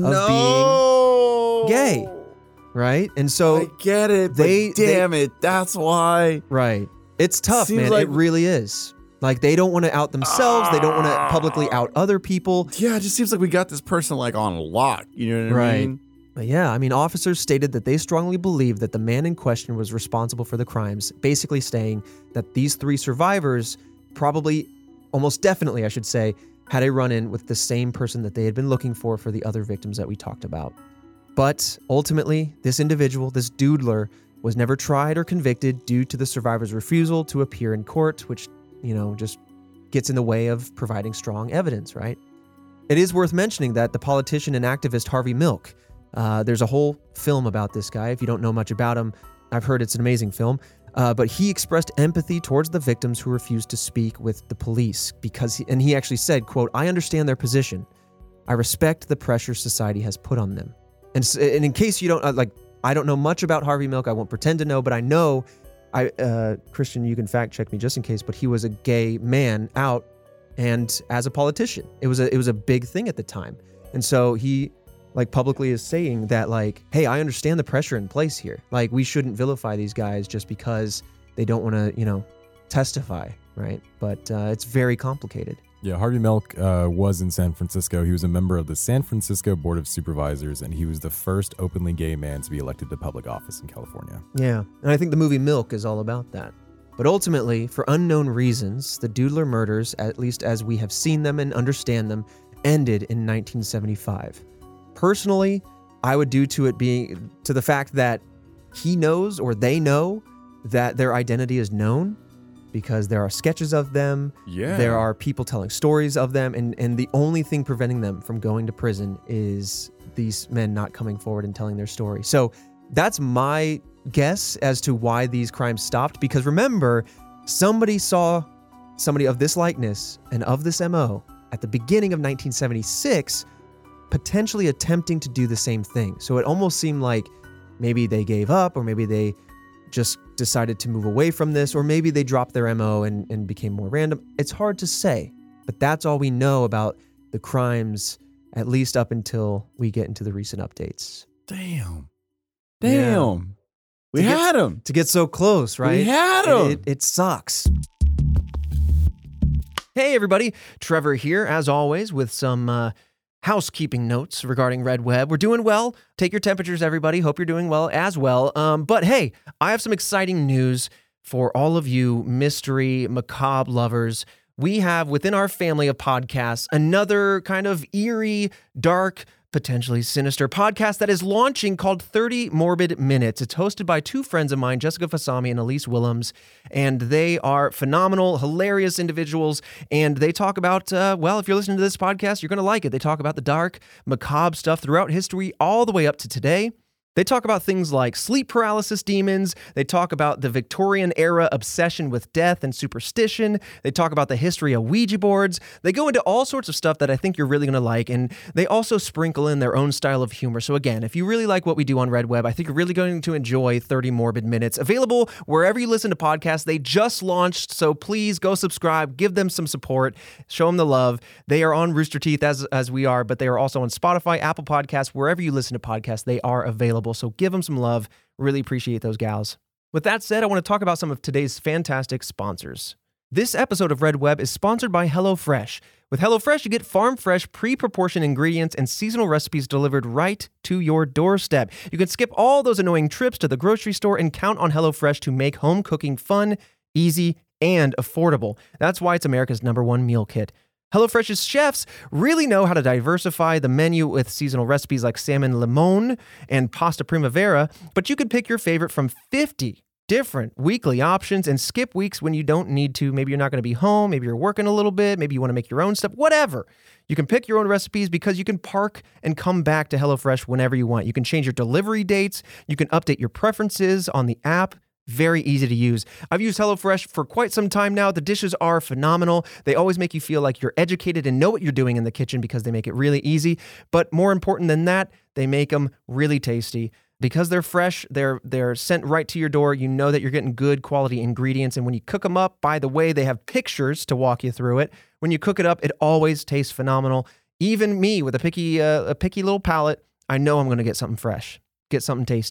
Oh being gay, right? And so I get it. they- They damn it. That's why. right. It's tough, Seems man. like- It really is. Like, they don't want to out themselves. They don't want to publicly out other people. Yeah, it just seems like we got this person like on lock. You know what I Right. mean? But yeah, I mean, officers stated that they strongly believe that the man in question was responsible for the crimes, basically saying that these three survivors probably, almost definitely, I should say, had a run-in with the same person that they had been looking for for the other victims that we talked about. But ultimately, this individual, this doodler, was never tried or convicted due to the survivor's refusal to appear in court, which, you know, just gets in the way of providing strong evidence, right? It is worth mentioning that the politician and activist Harvey Milk, uh, there's a whole film about this guy. If you don't know much about him, I've heard it's an amazing film. Uh, but he expressed empathy towards the victims who refused to speak with the police because, he, and he actually said, quote, "I understand their position. I respect the pressure society has put on them." And, s- and in case you don't, uh, like, I don't know much about Harvey Milk. I won't pretend to know, but I know, I uh, Christian, you can fact check me just in case, but he was a gay man out and as a politician. It was a, it was a big thing at the time. And so he, like, publicly is saying that, like, hey, I understand the pressure in place here. Like, we shouldn't vilify these guys just because they don't want to, you know, testify, right? But uh, it's very complicated. Yeah, Harvey Milk uh, was in San Francisco. He was a member of the San Francisco Board of Supervisors, and he was the first openly gay man to be elected to public office in California. Yeah, and I think the movie Milk is all about that. But ultimately, for unknown reasons, the Doodler murders, at least as we have seen them and understand them, ended in nineteen seventy-five. Personally, I would due to it being to the fact that he knows or they know that their identity is known because there are sketches of them. Yeah. There are people telling stories of them, and, and the only thing preventing them from going to prison is these men not coming forward and telling their story. So that's my guess as to why these crimes stopped, because remember, somebody saw somebody of this likeness and of this M O at the beginning of nineteen seventy-six potentially attempting to do the same thing. So it almost seemed like maybe they gave up, or maybe they just decided to move away from this, or maybe they dropped their M O and, and became more random. It's hard to say, but that's all we know about the crimes, at least up until we get into the recent updates. Damn. Damn. We To get- had him. To get so close, right? We had It- him. It, it sucks. Hey, everybody. Trevor here, as always, with some uh, housekeeping notes regarding Red Web. We're doing well. Take your temperatures, everybody. Hope you're doing well as well. Um, but hey, I have some exciting news for all of you mystery, macabre lovers. We have within our family of podcasts another kind of eerie, dark, potentially sinister podcast that is launching called thirty Morbid Minutes. It's hosted by two friends of mine, Jessica Fasami and Elise Willems, and they are phenomenal, hilarious individuals, and they talk about, uh, well, if you're listening to this podcast, you're going to like it. They talk about the dark, macabre stuff throughout history all the way up to today. They talk about things like sleep paralysis demons. They talk about the Victorian era obsession with death and superstition. They talk about the history of Ouija boards. They go into all sorts of stuff that I think you're really going to like. And they also sprinkle in their own style of humor. So again, if you really like what we do on Red Web, I think you're really going to enjoy thirty Morbid Minutes. Available wherever you listen to podcasts. They just launched, so please go subscribe. Give them some support. Show them the love. They are on Rooster Teeth as, as we are, but they are also on Spotify, Apple Podcasts, wherever you listen to podcasts. They are available. So give them some love. Really appreciate those gals. With that said, I want to talk about some of today's fantastic sponsors. This episode of Red Web is sponsored by HelloFresh. With HelloFresh, you get farm-fresh, pre-proportioned ingredients and seasonal recipes delivered right to your doorstep. You can skip all those annoying trips to the grocery store and count on HelloFresh to make home cooking fun, easy, and affordable. That's why it's America's number one meal kit. HelloFresh's chefs really know how to diversify the menu with seasonal recipes like salmon limon and pasta primavera, but you could pick your favorite from fifty different weekly options and skip weeks when you don't need to. Maybe you're not going to be home, maybe you're working a little bit, maybe you want to make your own stuff, whatever. You can pick your own recipes because you can park and come back to HelloFresh whenever you want. You can change your delivery dates, you can update your preferences on the app. Very easy to use. I've used HelloFresh for quite some time now. The dishes are phenomenal. They always make you feel like you're educated and know what you're doing in the kitchen because they make it really easy. But more important than that, they make them really tasty. Because they're fresh, they're they're sent right to your door. You know that you're getting good quality ingredients. And when you cook them up, by the way, they have pictures to walk you through it. When you cook it up, it always tastes phenomenal. Even me with a picky uh, a picky little palate, I know I'm going to get something fresh, get something tasty.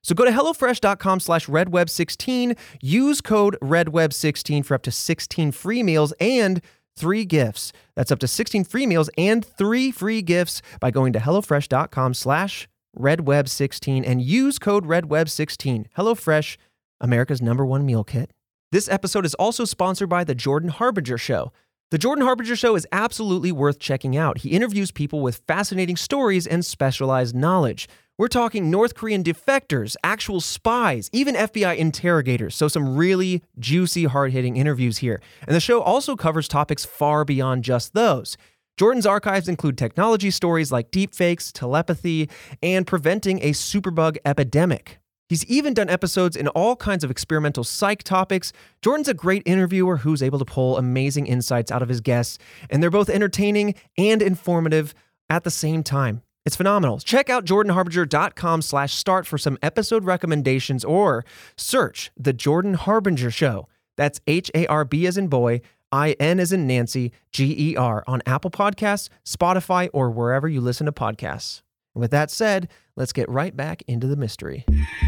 So go to HelloFresh.com slash RedWeb16, use code RedWeb sixteen for up to sixteen free meals and three gifts. That's up to sixteen free meals and three free gifts by going to HelloFresh.com slash RedWeb16 and use code RedWeb sixteen. HelloFresh, America's number one meal kit. This episode is also sponsored by The Jordan Harbinger Show. The Jordan Harbinger Show is absolutely worth checking out. He interviews people with fascinating stories and specialized knowledge. We're talking North Korean defectors, actual spies, even F B I interrogators. So some really juicy, hard-hitting interviews here. And the show also covers topics far beyond just those. Jordan's archives include technology stories like deepfakes, telepathy, and preventing a superbug epidemic. He's even done episodes in all kinds of experimental psych topics. Jordan's a great interviewer who's able to pull amazing insights out of his guests, and they're both entertaining and informative at the same time. It's phenomenal. Check out jordanharbinger.com slash start for some episode recommendations or search The Jordan Harbinger Show. That's H A R B as in boy, I N as in Nancy, G E R on Apple Podcasts, Spotify, or wherever you listen to podcasts. And with that said, let's get right back into the mystery.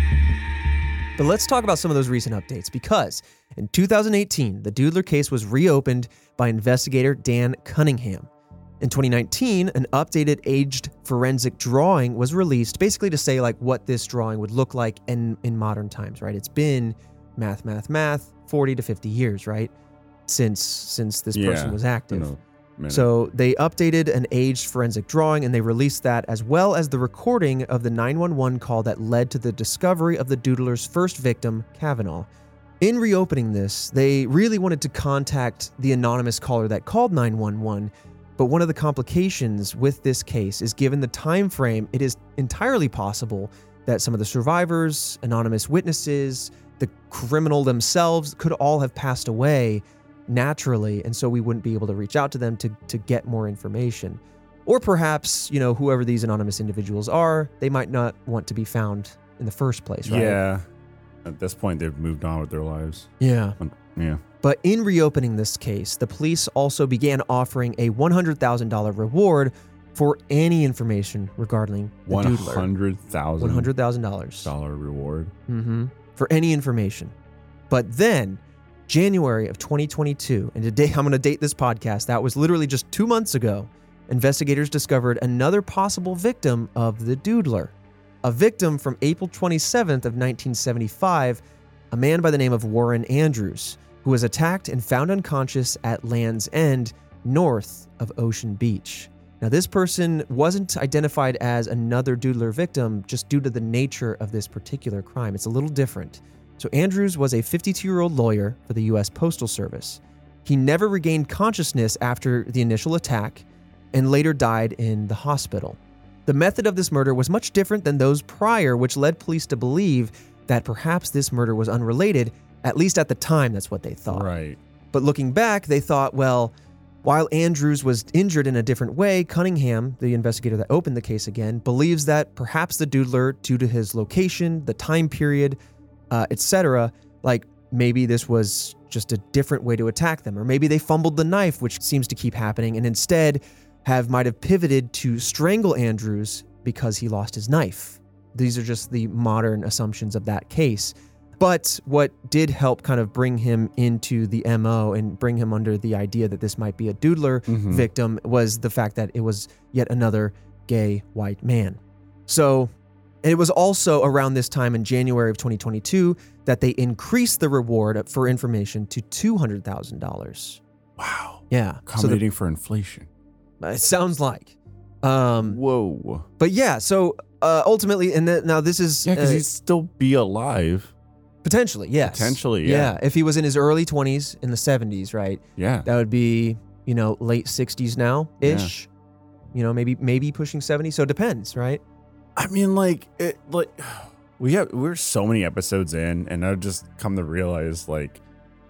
But let's talk about some of those recent updates because in two thousand eighteen, the Doodler case was reopened by investigator Dan Cunningham. In twenty nineteen, an updated aged forensic drawing was released, basically to say like what this drawing would look like in, in modern times, right? It's been math, math, math, forty to fifty years, right? Since since this Yeah, person was active. in a minute. So they updated an aged forensic drawing and they released that as well as the recording of the nine one one call that led to the discovery of the Doodler's first victim, Kavanaugh. In reopening this, they really wanted to contact the anonymous caller that called nine one one. But one of the complications with this case is given the time frame, it is entirely possible that some of the survivors, anonymous witnesses, the criminal themselves could all have passed away naturally, and so we wouldn't be able to reach out to them to, to get more information. Or perhaps, you know, whoever these anonymous individuals are, they might not want to be found in the first place, right? Yeah. At this point, they've moved on with their lives. Yeah. Yeah. But in reopening this case, the police also began offering a one hundred thousand dollars reward for any information regarding the One Doodler. hundred thousand. one hundred thousand dollars. Dollar reward. Mm-hmm. For any information. But then, January of twenty twenty-two, and today I'm going to date this podcast, that was literally just two months ago, investigators discovered another possible victim of the Doodler. A victim from April twenty-seventh of nineteen seventy-five, a man by the name of Warren Andrews, who was attacked and found unconscious at Land's End, north of Ocean Beach. Now, this person wasn't identified as another Doodler victim just due to the nature of this particular crime. It's a little different. So Andrews was a fifty-two-year-old lawyer for the U S Postal Service. He never regained consciousness after the initial attack and later died in the hospital. The method of this murder was much different than those prior, which led police to believe that perhaps this murder was unrelated. At least at the time, that's what they thought. Right. But looking back, they thought, well, while Andrews was injured in a different way, Cunningham, the investigator that opened the case again, believes that perhaps the Doodler, due to his location, the time period, uh, et cetera, like maybe this was just a different way to attack them, or maybe they fumbled the knife, which seems to keep happening, and instead have might have pivoted to strangle Andrews because he lost his knife. These are just the modern assumptions of that case. But what did help kind of bring him into the M O and bring him under the idea that this might be a Doodler Mhm. victim was the fact that it was yet another gay white man. So it was also around this time in January of twenty twenty-two that they increased the reward for information to two hundred thousand dollars. Wow. Yeah. So Accommodating for inflation. the, it sounds like. Um, Whoa. but yeah, so uh, ultimately, and th- now this is Yeah, because uh, he'd still be alive. potentially, yes. Potentially, yeah. If he was in his early twenties, in the seventies, right? Yeah. That would be, you know, late sixties now ish. You know, maybe maybe pushing seventy. So it depends, right? I mean, like, it, like, we have, we're so many episodes in, and I've just come to realize, like,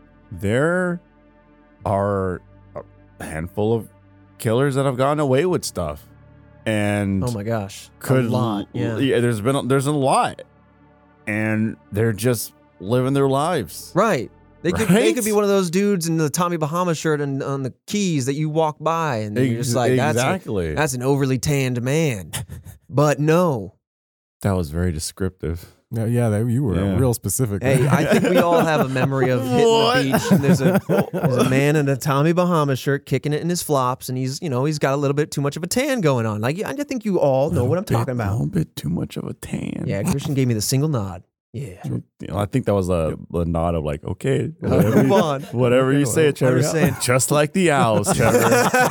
there are a handful of killers that have gotten away with stuff. And Oh my gosh. could a lot. Yeah. there's been, a, there's a lot. And they're just living their lives. Right. They could they Right? could be one of those dudes in the Tommy Bahama shirt and on the Keys that you walk by and you're just like, that's a- exactly. that's an overly tanned man. But no. That was very descriptive. No, yeah, that, you were Yeah. real specific. Hey, I think we all have a memory of hitting What? the beach, and there's a there's a man in a Tommy Bahama shirt kicking it in his flops, and he's you know he's got a little bit too much of a tan going on. Like I think you all know what I'm talking A about. little bit too much of a tan. Yeah, Christian gave me the single nod. Yeah, You know, I think that was a, a nod of like, okay, move whatever, you, on. whatever you say, Trevor. Whatever you're saying. Just like the owls, Trevor.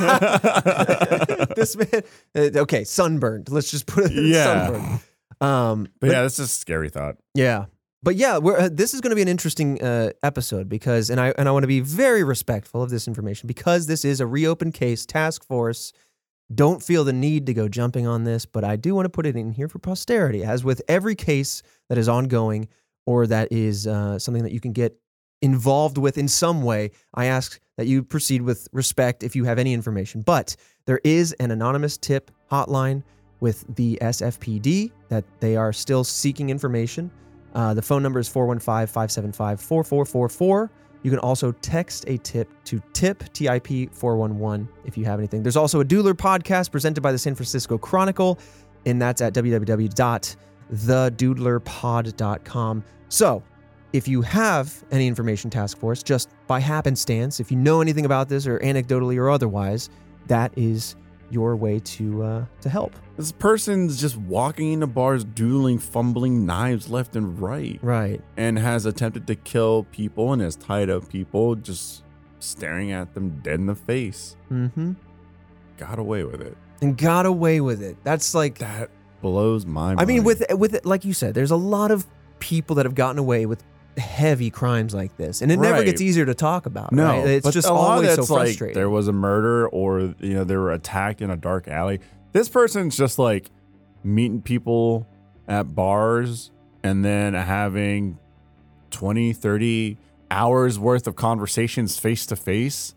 This man, uh, okay, sunburned. Let's just put it Yeah. sunburned. Um, But yeah, this is a scary thought. Yeah, but yeah, we're, uh, this is going to be an interesting uh, episode because, and I and I want to be very respectful of this information because this is a reopened case. Task Force don't feel the need to go jumping on this, but I do want to put it in here for posterity, as with every case that is ongoing or that is uh, something that you can get involved with in some way. I ask that you proceed with respect if you have any information. But there is an anonymous tip hotline with the S F P D that they are still seeking information. Uh, the phone number is four one five, five seven five, four four four four. You can also text a tip to tip, T I P four one one if you have anything. There's also a Doodler podcast presented by the San Francisco Chronicle, and that's at w w w dot the doodler pod dot com. So if you have any information, Task Force, just by happenstance, if you know anything about this or anecdotally or otherwise, that is your way to uh, to help. This person's just walking into bars, doodling, fumbling knives left and right, Right. and has attempted to kill people and has tied up people, just staring at them dead in the face. Mm-hmm. Got away with it. And got away with it. That's like, That blows my mind. I mean, with with it, like you said, there's a lot of people that have gotten away with heavy crimes like this, and it never Right. gets easier to talk about. no, right? It's but just a lot always of so that's like frustrating. there was a murder, or you know, they were attacked in a dark alley. This person's just like meeting people at bars and then having twenty, thirty hours worth of conversations face to face,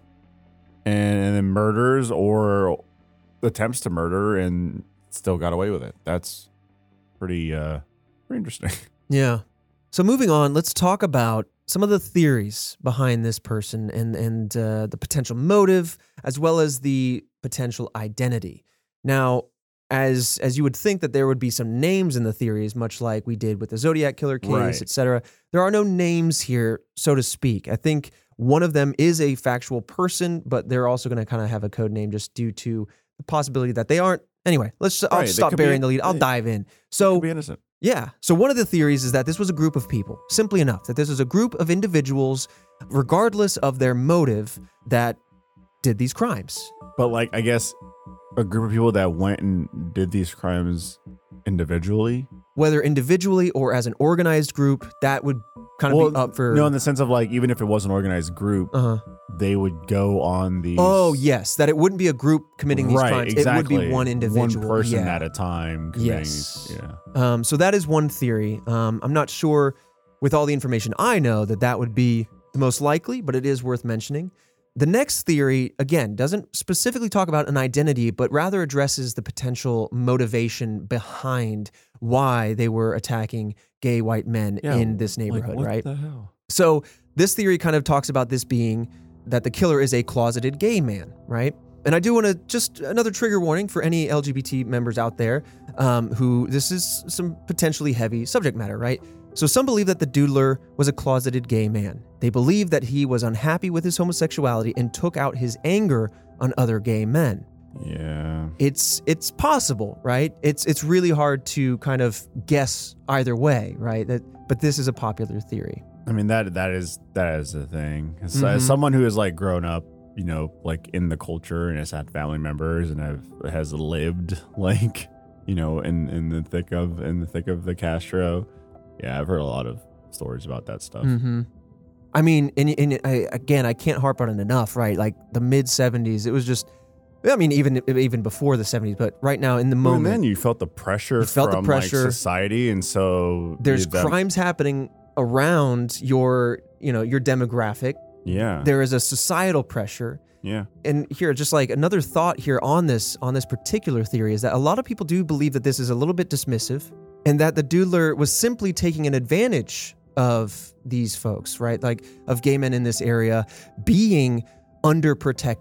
and then murders or attempts to murder and still got away with it. That's pretty uh pretty interesting. Yeah. So moving on, let's talk about some of the theories behind this person and and uh, the potential motive, as well as the potential identity. Now, as as you would think that there would be some names in the theories, much like we did with the Zodiac Killer case, Right. et cetera, there are no names here, so to speak. I think one of them is a factual person, but they're also going to kind of have a code name just due to the possibility that they aren't. Anyway, let's. I'll Right, they stop could be- burying the lead. I'll they- dive in. So. Could be innocent. Yeah. So one of the theories is that this was a group of people, simply enough, that this was a group of individuals, regardless of their motive, that did these crimes. But like, I guess a group of people that went and did these crimes individually. Whether individually or as an organized group, that would kind of be up for... no, in the sense of like, even if it was an organized group, Uh-huh. they would go on these. Oh, yes. That it wouldn't be a group committing these right, crimes. exactly. It would be one individual. one person yeah. at a time. committing Yes. these- Yeah. Um, so that is one theory. Um, I'm not sure, with all the information I know, that that would be the most likely, but it is worth mentioning. The next theory, again, doesn't specifically talk about an identity, but rather addresses the potential motivation behind why they were attacking gay white men Yeah, in this like, neighborhood, what right? the hell? So this theory kind of talks about this being that the killer is a closeted gay man, right? And I do want to just another trigger warning for any L G B T members out there um, who this is some potentially heavy subject matter, right? So some believe that the doodler was a closeted gay man. They believe that he was unhappy with his homosexuality and took out his anger on other gay men. Yeah. It's it's possible, right? It's it's really hard to kind of guess either way, right? That, but this is a popular theory. I mean, that that is that is the thing. As, Mhm. as someone who has like grown up, you know, like in the culture and has had family members and have has lived like, you know, in in the thick of in the thick of the Castro. Yeah, I've heard a lot of stories about that stuff. Mm-hmm. I mean, and, and I, again, I can't harp on it enough, right? Like the mid seventies, it was just, I mean, even even before the seventies, but right now in the And moment, then you felt the pressure You felt the from pressure. like society, and so there's that- crimes happening around your, you know, your demographic. Yeah, There is a societal pressure. yeah, And here, just like another thought here on this on this particular theory is that a lot of people do believe that this is a little bit dismissive, and that the doodler was simply taking an advantage of these folks, right? Like of gay men in this area being underprotected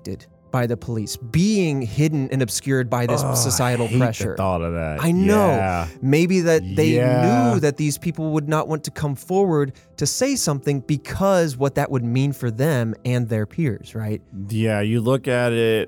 by the police, being hidden and obscured by this Oh, societal I hate pressure. The thought of that. I know. Yeah. Maybe that they Yeah. knew that these people would not want to come forward to say something because what that would mean for them and their peers, right? Yeah, you look at it,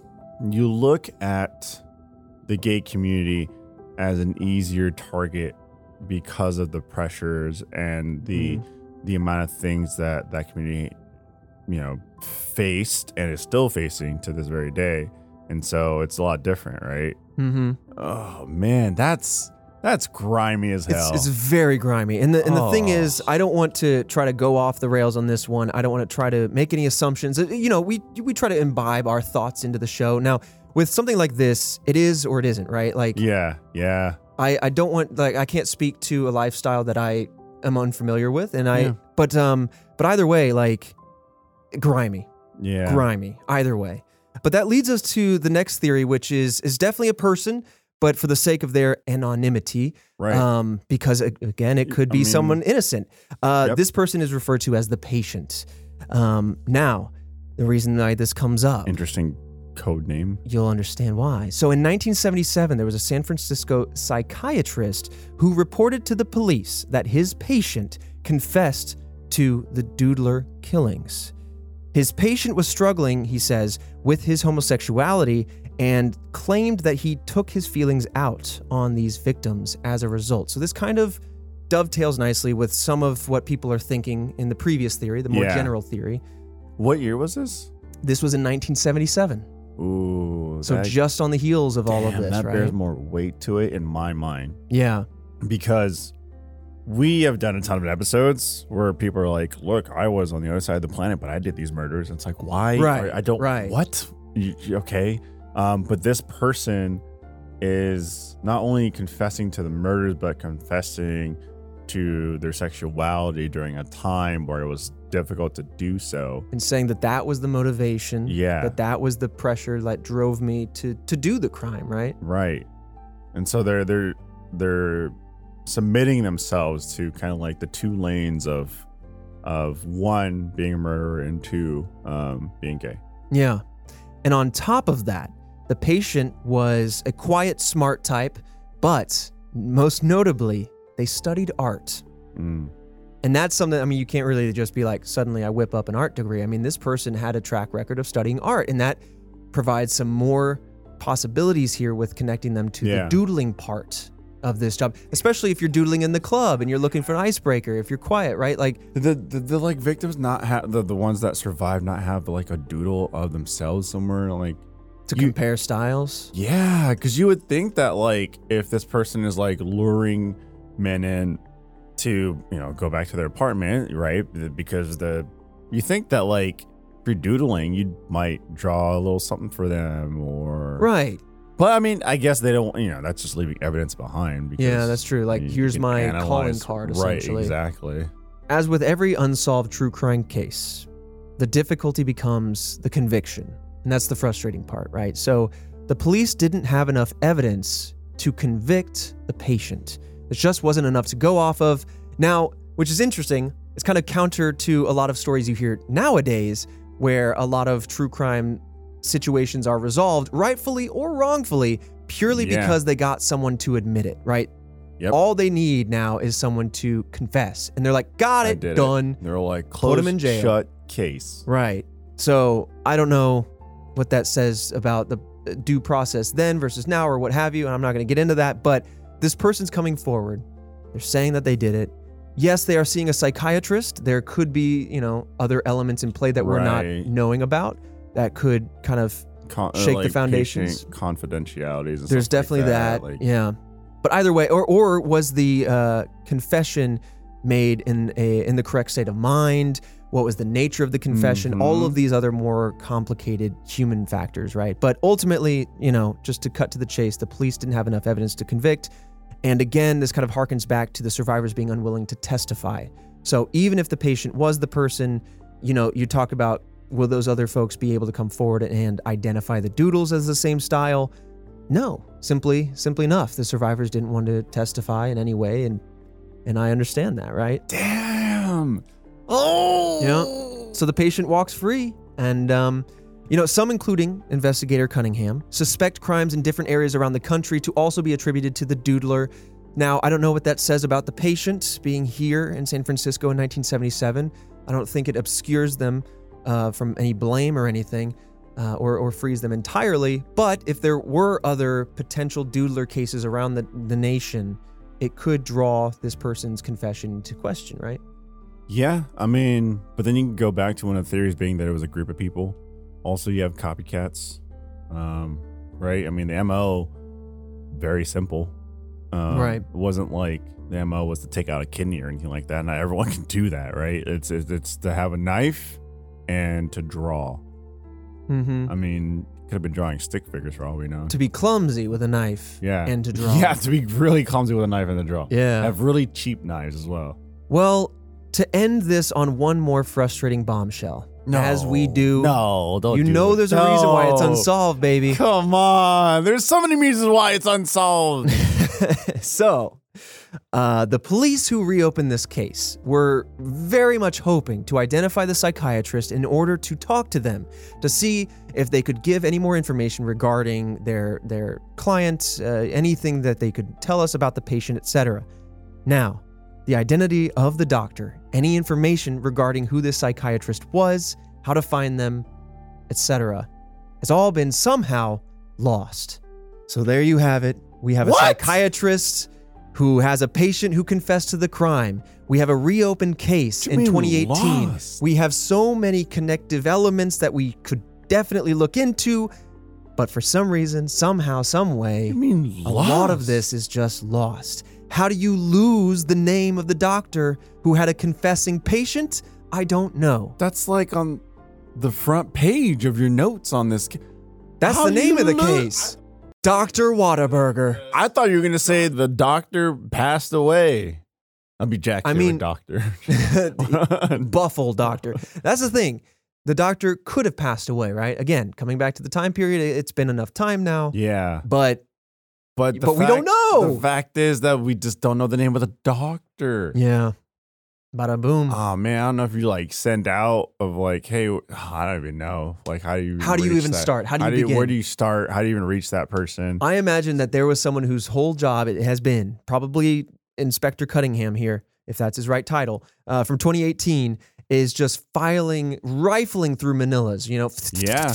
you look at the gay community as an easier target because of the pressures and the Mm. the amount of things that that community, you know, faced and is still facing to this very day. And so it's a lot different, right? Mm-hmm. Oh man, that's that's grimy as hell. It's, it's very grimy. And the, and the thing Oh. is, I don't want to try to go off the rails on this one. I don't want to try to make any assumptions. Uh, You know, we we try to imbibe our thoughts into the show. Now, with something like this, it is or it isn't, right? Like, yeah, yeah. I, I don't want, like, I can't speak to a lifestyle that I am unfamiliar with. And I, Yeah. but, um, but either way, like, grimy. Yeah. grimy either way. But that leads us to the next theory, which is is definitely a person, but for the sake of their anonymity, Right. um, because a- again, it could I be mean- someone innocent. Uh, Yep. This person is referred to as the patient. Um, now, the reason why this comes up, Interesting code name. you'll understand why. So in nineteen seventy-seven, there was a San Francisco psychiatrist who reported to the police that his patient confessed to the Doodler killings. His patient was struggling, he says, with his homosexuality and claimed that he took his feelings out on these victims as a result. So this kind of dovetails nicely with some of what people are thinking in the previous theory, the more Yeah. general theory. What year was this? This was in nineteen seventy-seven. Ooh. So that- just on the heels of all of Damn, this, that right? bears more weight to it in my mind Yeah. because we have done a ton of episodes where people are like, "Look, I was on the other side of the planet, but I did these murders." And it's like, why? Right, I don't. right. What? You- you- okay. Um, but this person is not only confessing to the murders, but confessing to their sexuality during a time where it was difficult to do so. And saying that that was the motivation. Yeah. That that was the pressure that drove me to to do the crime, right? Right. And so they're they're they're submitting themselves to kind of like the two lanes of of one being a murderer and two um, being gay. Yeah. And on top of that, the patient was a quiet, smart type, but most notably, they studied art. Mm. And that's something, I mean, you can't really just be like, suddenly I whip up an art degree. I mean, this person had a track record of studying art, and that provides some more possibilities here with connecting them to Yeah. the doodling part of this job, especially if you're doodling in the club and you're looking for an icebreaker, if you're quiet, right? Like, Did the, the, the like victims not have the, the ones that survive not have like a doodle of themselves somewhere like to You- compare styles. yeah, because you would think that like if this person is like luring men in to you know go back to their apartment, right? Because the you think that like if you're doodling, you might draw a little something for them, or Right. But I mean, I guess they don't. You know, that's just leaving evidence behind. Because Yeah, that's true. Like, you here's can my analyze- calling card, essentially. Right, exactly. As with every unsolved true crime case, the difficulty becomes the conviction. And that's the frustrating part, right? So the police didn't have enough evidence to convict the patient. There just wasn't enough to go off of. Now, which is interesting, it's kind of counter to a lot of stories you hear nowadays where a lot of true crime situations are resolved, rightfully or wrongfully, purely Yeah. because they got someone to admit it, right? Yep. All they need now is someone to confess. And they're like, got I it, did it. done. They're like, Put close, 'em in jail. shut case. Right. So I don't know what that says about the uh, due process then versus now or what have you. And I'm not going to get into that. But this person's coming forward. They're saying that they did it. Yes, they are seeing a psychiatrist. There could be, you know, other elements in play that we're not Right. knowing about that could kind of Con- uh, shake the like foundations. patient confidentialities. And There's stuff like definitely that. like- Yeah. But either way, or or was the uh, confession made in a in the correct state of mind? What was the nature of the confession? Mhm. All of these other more complicated human factors, right? But ultimately, you know, just to cut to the chase, the police didn't have enough evidence to convict. And again, this kind of harkens back to the survivors being unwilling to testify. So even if the patient was the person, you know, you talk about, will those other folks be able to come forward and identify the doodles as the same style? No, simply, simply enough. The survivors didn't want to testify in any way, and and I understand that, right? Damn. Oh. Yeah. So the patient walks free, and um, You know, some, including Investigator Cunningham, suspect crimes in different areas around the country to also be attributed to the doodler. Now, I don't know what that says about the patient being here in San Francisco in nineteen seventy-seven. I don't think it obscures them uh, from any blame or anything, uh, or, or frees them entirely. But if there were other potential doodler cases around the, the nation, it could draw this person's confession into question, right? Yeah, I mean, but then you can go back to one of the theories being that it was a group of people. Also, you have copycats, um, right? I mean, the M O, very simple. Um, Right. It wasn't like the M O was to take out a kidney or anything like that. Not everyone can do that, right? It's it's, it's to have a knife and to draw. Mm-hmm. I mean, could have been drawing stick figures for all we know. To be clumsy with a knife Yeah. and to draw. Yeah, to be really clumsy with a knife and to draw. Yeah. Have really cheap knives as well. Well, to end this on one more frustrating bombshell, as we do. No, don't You do know it. there's a reason why it's No. unsolved, baby. Come on. There's so many reasons why it's unsolved. So, uh, the police who reopened this case were very much hoping to identify the psychiatrist in order to talk to them, to see if they could give any more information regarding their their client, uh, anything that they could tell us about the patient, et cetera. Now, the identity of the doctor, any information regarding who this psychiatrist was, how to find them, et cetera, has all been somehow lost. So there you have it. We have a What? psychiatrist who has a patient who confessed to the crime. We have a reopened case What do in you mean twenty eighteen. lost? We have so many connective elements that we could definitely look into, but for some reason, somehow, some way, I mean, a lot of this is just lost. How do you lose the name of the doctor who had a confessing patient? I don't know. That's like on the front page of your notes on this. ca- That's How the do name you of the lo- case. Doctor Whataburger. I thought you were going to say the doctor passed away. I'd be Jack I Taylor, mean- doctor. Buffle doctor. That's the thing. The doctor could have passed away, right? Again, coming back to the time period, it's been enough time now. yeah. But But, the But we fact- don't know. The fact is that we just don't know the name of the doctor. yeah, bada boom. Oh man, I don't know if you like send out of like, hey, I don't even know. Like, how do you? How do you reach even that? start? How do you Where begin? do you start? How do you even reach that person? I imagine that there was someone whose whole job it has been, probably Inspector Cunningham here, if that's his right title, uh, from twenty eighteen, is just filing, rifling through Manilas, you know. Yeah.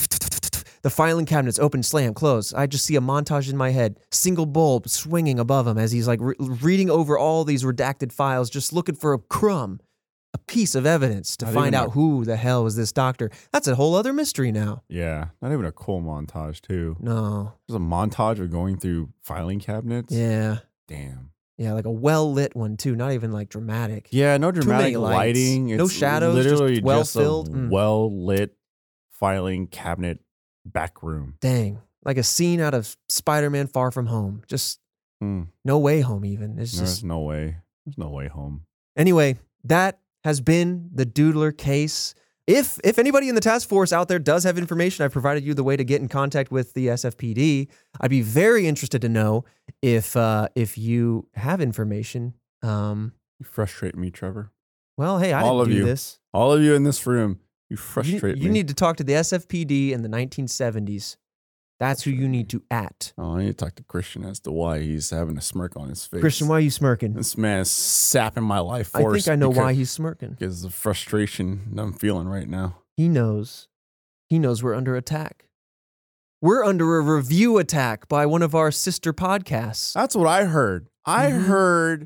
The filing cabinets open, slam, close. I just see a montage in my head. Single bulb swinging above him as he's like re- reading over all these redacted files, just looking for a crumb, a piece of evidence to Not find even out a- who the hell was this doctor. That's a whole other mystery now. Yeah, not even a cool montage too. No. There's a montage of going through filing cabinets. Yeah. Damn. Yeah, like a well-lit one too, not even like dramatic. Yeah, no many dramatic lights. lighting. No It's shadows, just Literally well-filled. just a Mm. well-lit filing cabinet back room. Dang. Like a scene out of Spider-Man Far From Home. Just Hmm. no way home even. It's There's just no way. There's no way home. Anyway, that has been the Doodler case. If if anybody in the task force out there does have information, I've provided you the way to get in contact with the S F P D. I'd be very interested to know if uh, if you have information. Um, You frustrate me, Trevor. well, hey, I All didn't of do you. this. All of you in this room, you You, frustrate you me. need to talk to the S F P D in the nineteen seventies. That's who you need to at. Oh, I need to talk to Christian as to why he's having a smirk on his face. Christian, why are you smirking? This man is sapping my life I force. think I know because, why he's smirking. Because of the frustration that I'm feeling right now. He knows. He knows we're under attack. We're under a review attack by one of our sister podcasts. That's what I heard. I Mhm. heard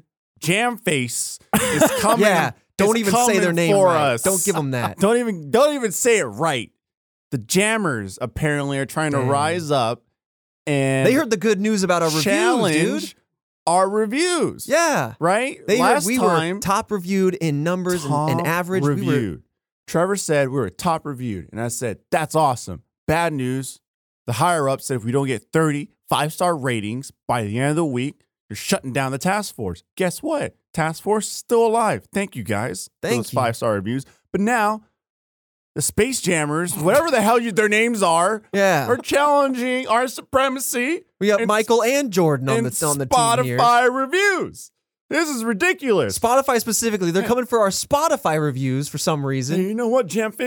Jamface is coming. Yeah, don't is even say their coming name for right. us. Don't give them that. Don't even don't even say it right. The Jammers apparently are trying Dang. to rise up and They heard the good news about our challenge reviews, dude. our reviews. Yeah. Right? They Last heard we time, were top reviewed in numbers and, and top average. We were, reviewed. Trevor said we were top reviewed. And I said, that's awesome. Bad news. The higher up said if we don't get thirty five-star ratings by the end of the week, you're shutting down the task force. Guess what? Task force is still alive. Thank you guys for Thank those you. five-star reviews. But now, the Space Jammers, whatever the hell you, their names are, yeah. are challenging our supremacy We got and- Michael and Jordan on in the on the team here. Spotify reviews. This is ridiculous. Spotify specifically, they're coming for our Spotify reviews for some And reason. you know what, Jamface?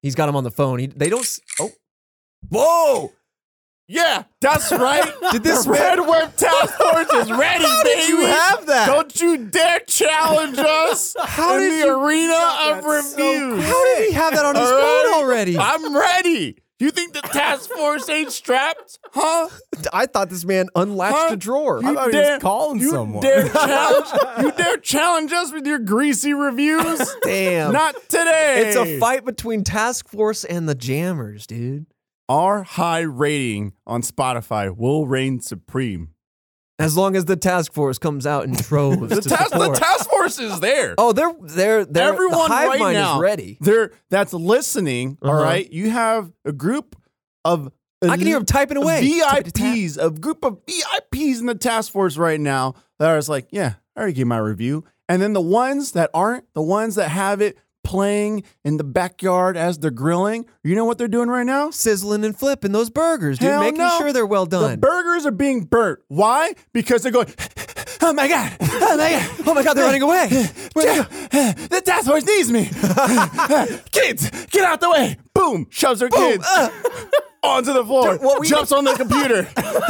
He's got him on the phone. He, they don't. s- Oh, Whoa! Yeah, that's right. Did this the Red Web Task Force is ready, How baby. did you have that? Don't you dare challenge us How in did the you arena got of that so reviews. how did he have that on his All phone right? already? I'm ready. You think the task force ain't strapped? Huh? I thought this man unlatched Huh? a drawer. I thought he was calling you someone. Dare challenge, you dare challenge us with your greasy reviews? Damn. Not today. It's a fight between Task Force and the Jammers, dude. Our high rating on Spotify will reign supreme. As long as the Task Force comes out in troves The to task, the support. task force is there. Oh, they're they're they're Everyone the hive right mind now is ready. They're that's listening. all Uh-huh. right, you have a group of I can hear them typing away. V I Ps, a group of V I Ps in the task force right now that are just like, yeah, I already gave my review. And then the ones that aren't, the ones that have it playing in the backyard as they're grilling, you know what they're doing right now? Sizzling and flipping those burgers, dude, Hell making no. sure they're well The done. burgers are being burnt. Why? Because they're going, oh my God, oh my God, oh my God, they're running away. Where- the task force needs me. Kids, get out the way. Boom, shoves her kids onto the floor, What we- jumps on the computer.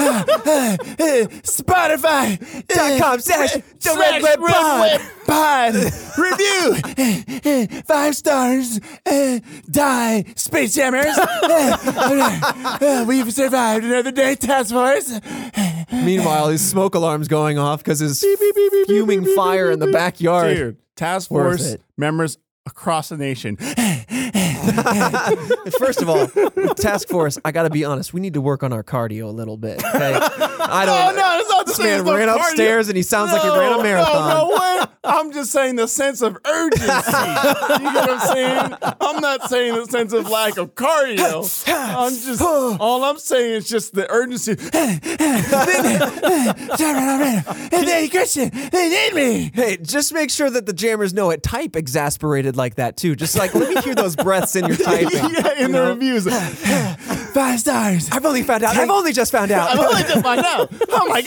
Spotify Dot com slash the slash Red Web Red Pod. Web Pod. Review. Five stars. Uh, die, Space Jammers. Uh, we've survived another day, task force. Meanwhile, his smoke alarm's going off because his fuming fire in the backyard. Dude, task Worth force it. members across the nation. First of all, with Task Force, I got to be honest. We need to work on our cardio a little bit. Okay? I don't. Oh, no, it's not the This same man as the ran cardio. upstairs and he sounds like he No, ran a marathon. No, no way. I'm just saying the sense of urgency. You get what I'm saying? I'm not saying the sense of lack of cardio. I'm just, all I'm saying is just the urgency. Hey, Christian, they need me. Hey, just make sure that the Jammers know it. Type exasperated like that too. Just like let me hear those breaths in your typing. Yeah, in you the know? reviews. Five stars. I've only found out. I've only just found out. I've only just found out. Oh my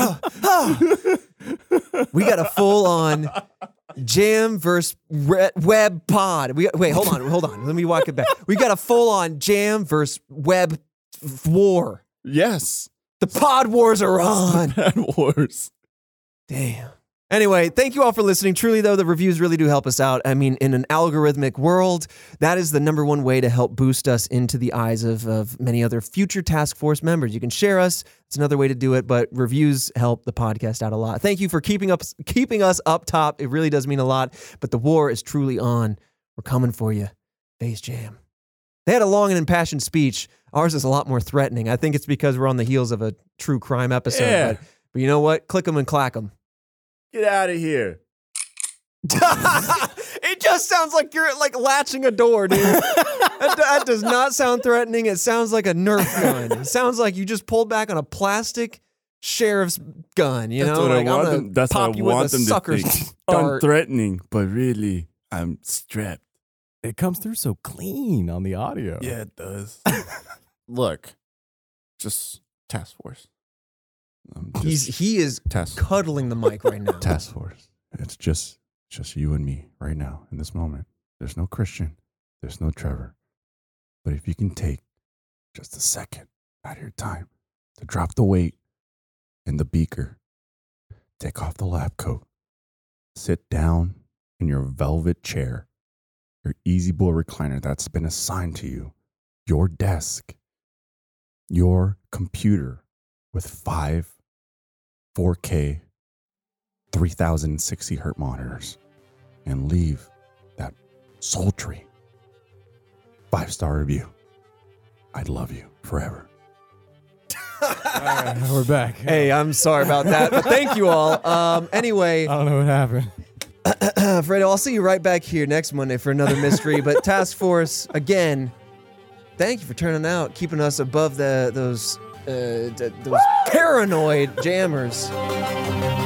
God. We got a full on Jam versus Re- Web Pod. We wait, hold on, hold on. Let me walk it back. We got a full on Jam versus Web f- war. Yes. The Pod Wars are on. Bad wars. Damn. Anyway, thank you all for listening. Truly, though, the reviews really do help us out. I mean, in an algorithmic world, that is the number one way to help boost us into the eyes of, of many other future task force members. You can share us. It's another way to do it, but reviews help the podcast out a lot. Thank you for keeping up, keeping us up top. It really does mean a lot, but the war is truly on. We're coming for you. Base Jam. They had a long and impassioned speech. Ours is a lot more threatening. I think it's because we're on the heels of a true crime episode. Yeah. But, but you know what? Click them and clack them. Get out of here. It just sounds like you're like latching a door, dude. that, that does not sound threatening. It sounds like a Nerf gun. It sounds like you just pulled back on a plastic sheriff's gun. You That's know, what like I want I'm gonna them. That's pop what I you want with a them to sucker's think. dart. Unthreatening, but really, I'm strapped. It comes through so clean on the audio. Yeah, it does. Look, just task force. I'm just He's he is task cuddling the mic right now. task force. It's just just you and me right now in this moment. There's no Christian. There's no Trevor. But if you can take just a second out of your time to drop the weight in the beaker, take off the lab coat, sit down in your velvet chair, your easy boy recliner that's been assigned to you, your desk, your computer with five four K three thousand sixty hertz monitors, and leave that sultry five-star review. I'd love you forever. All right, we're back. Hey, I'm sorry about that, but thank you all. Um, anyway, I don't know what happened. Fredo, I'll see you right back here next Monday for another mystery. But Task Force, again, thank you for turning out, keeping us above the those uh, d- those paranoid jammers.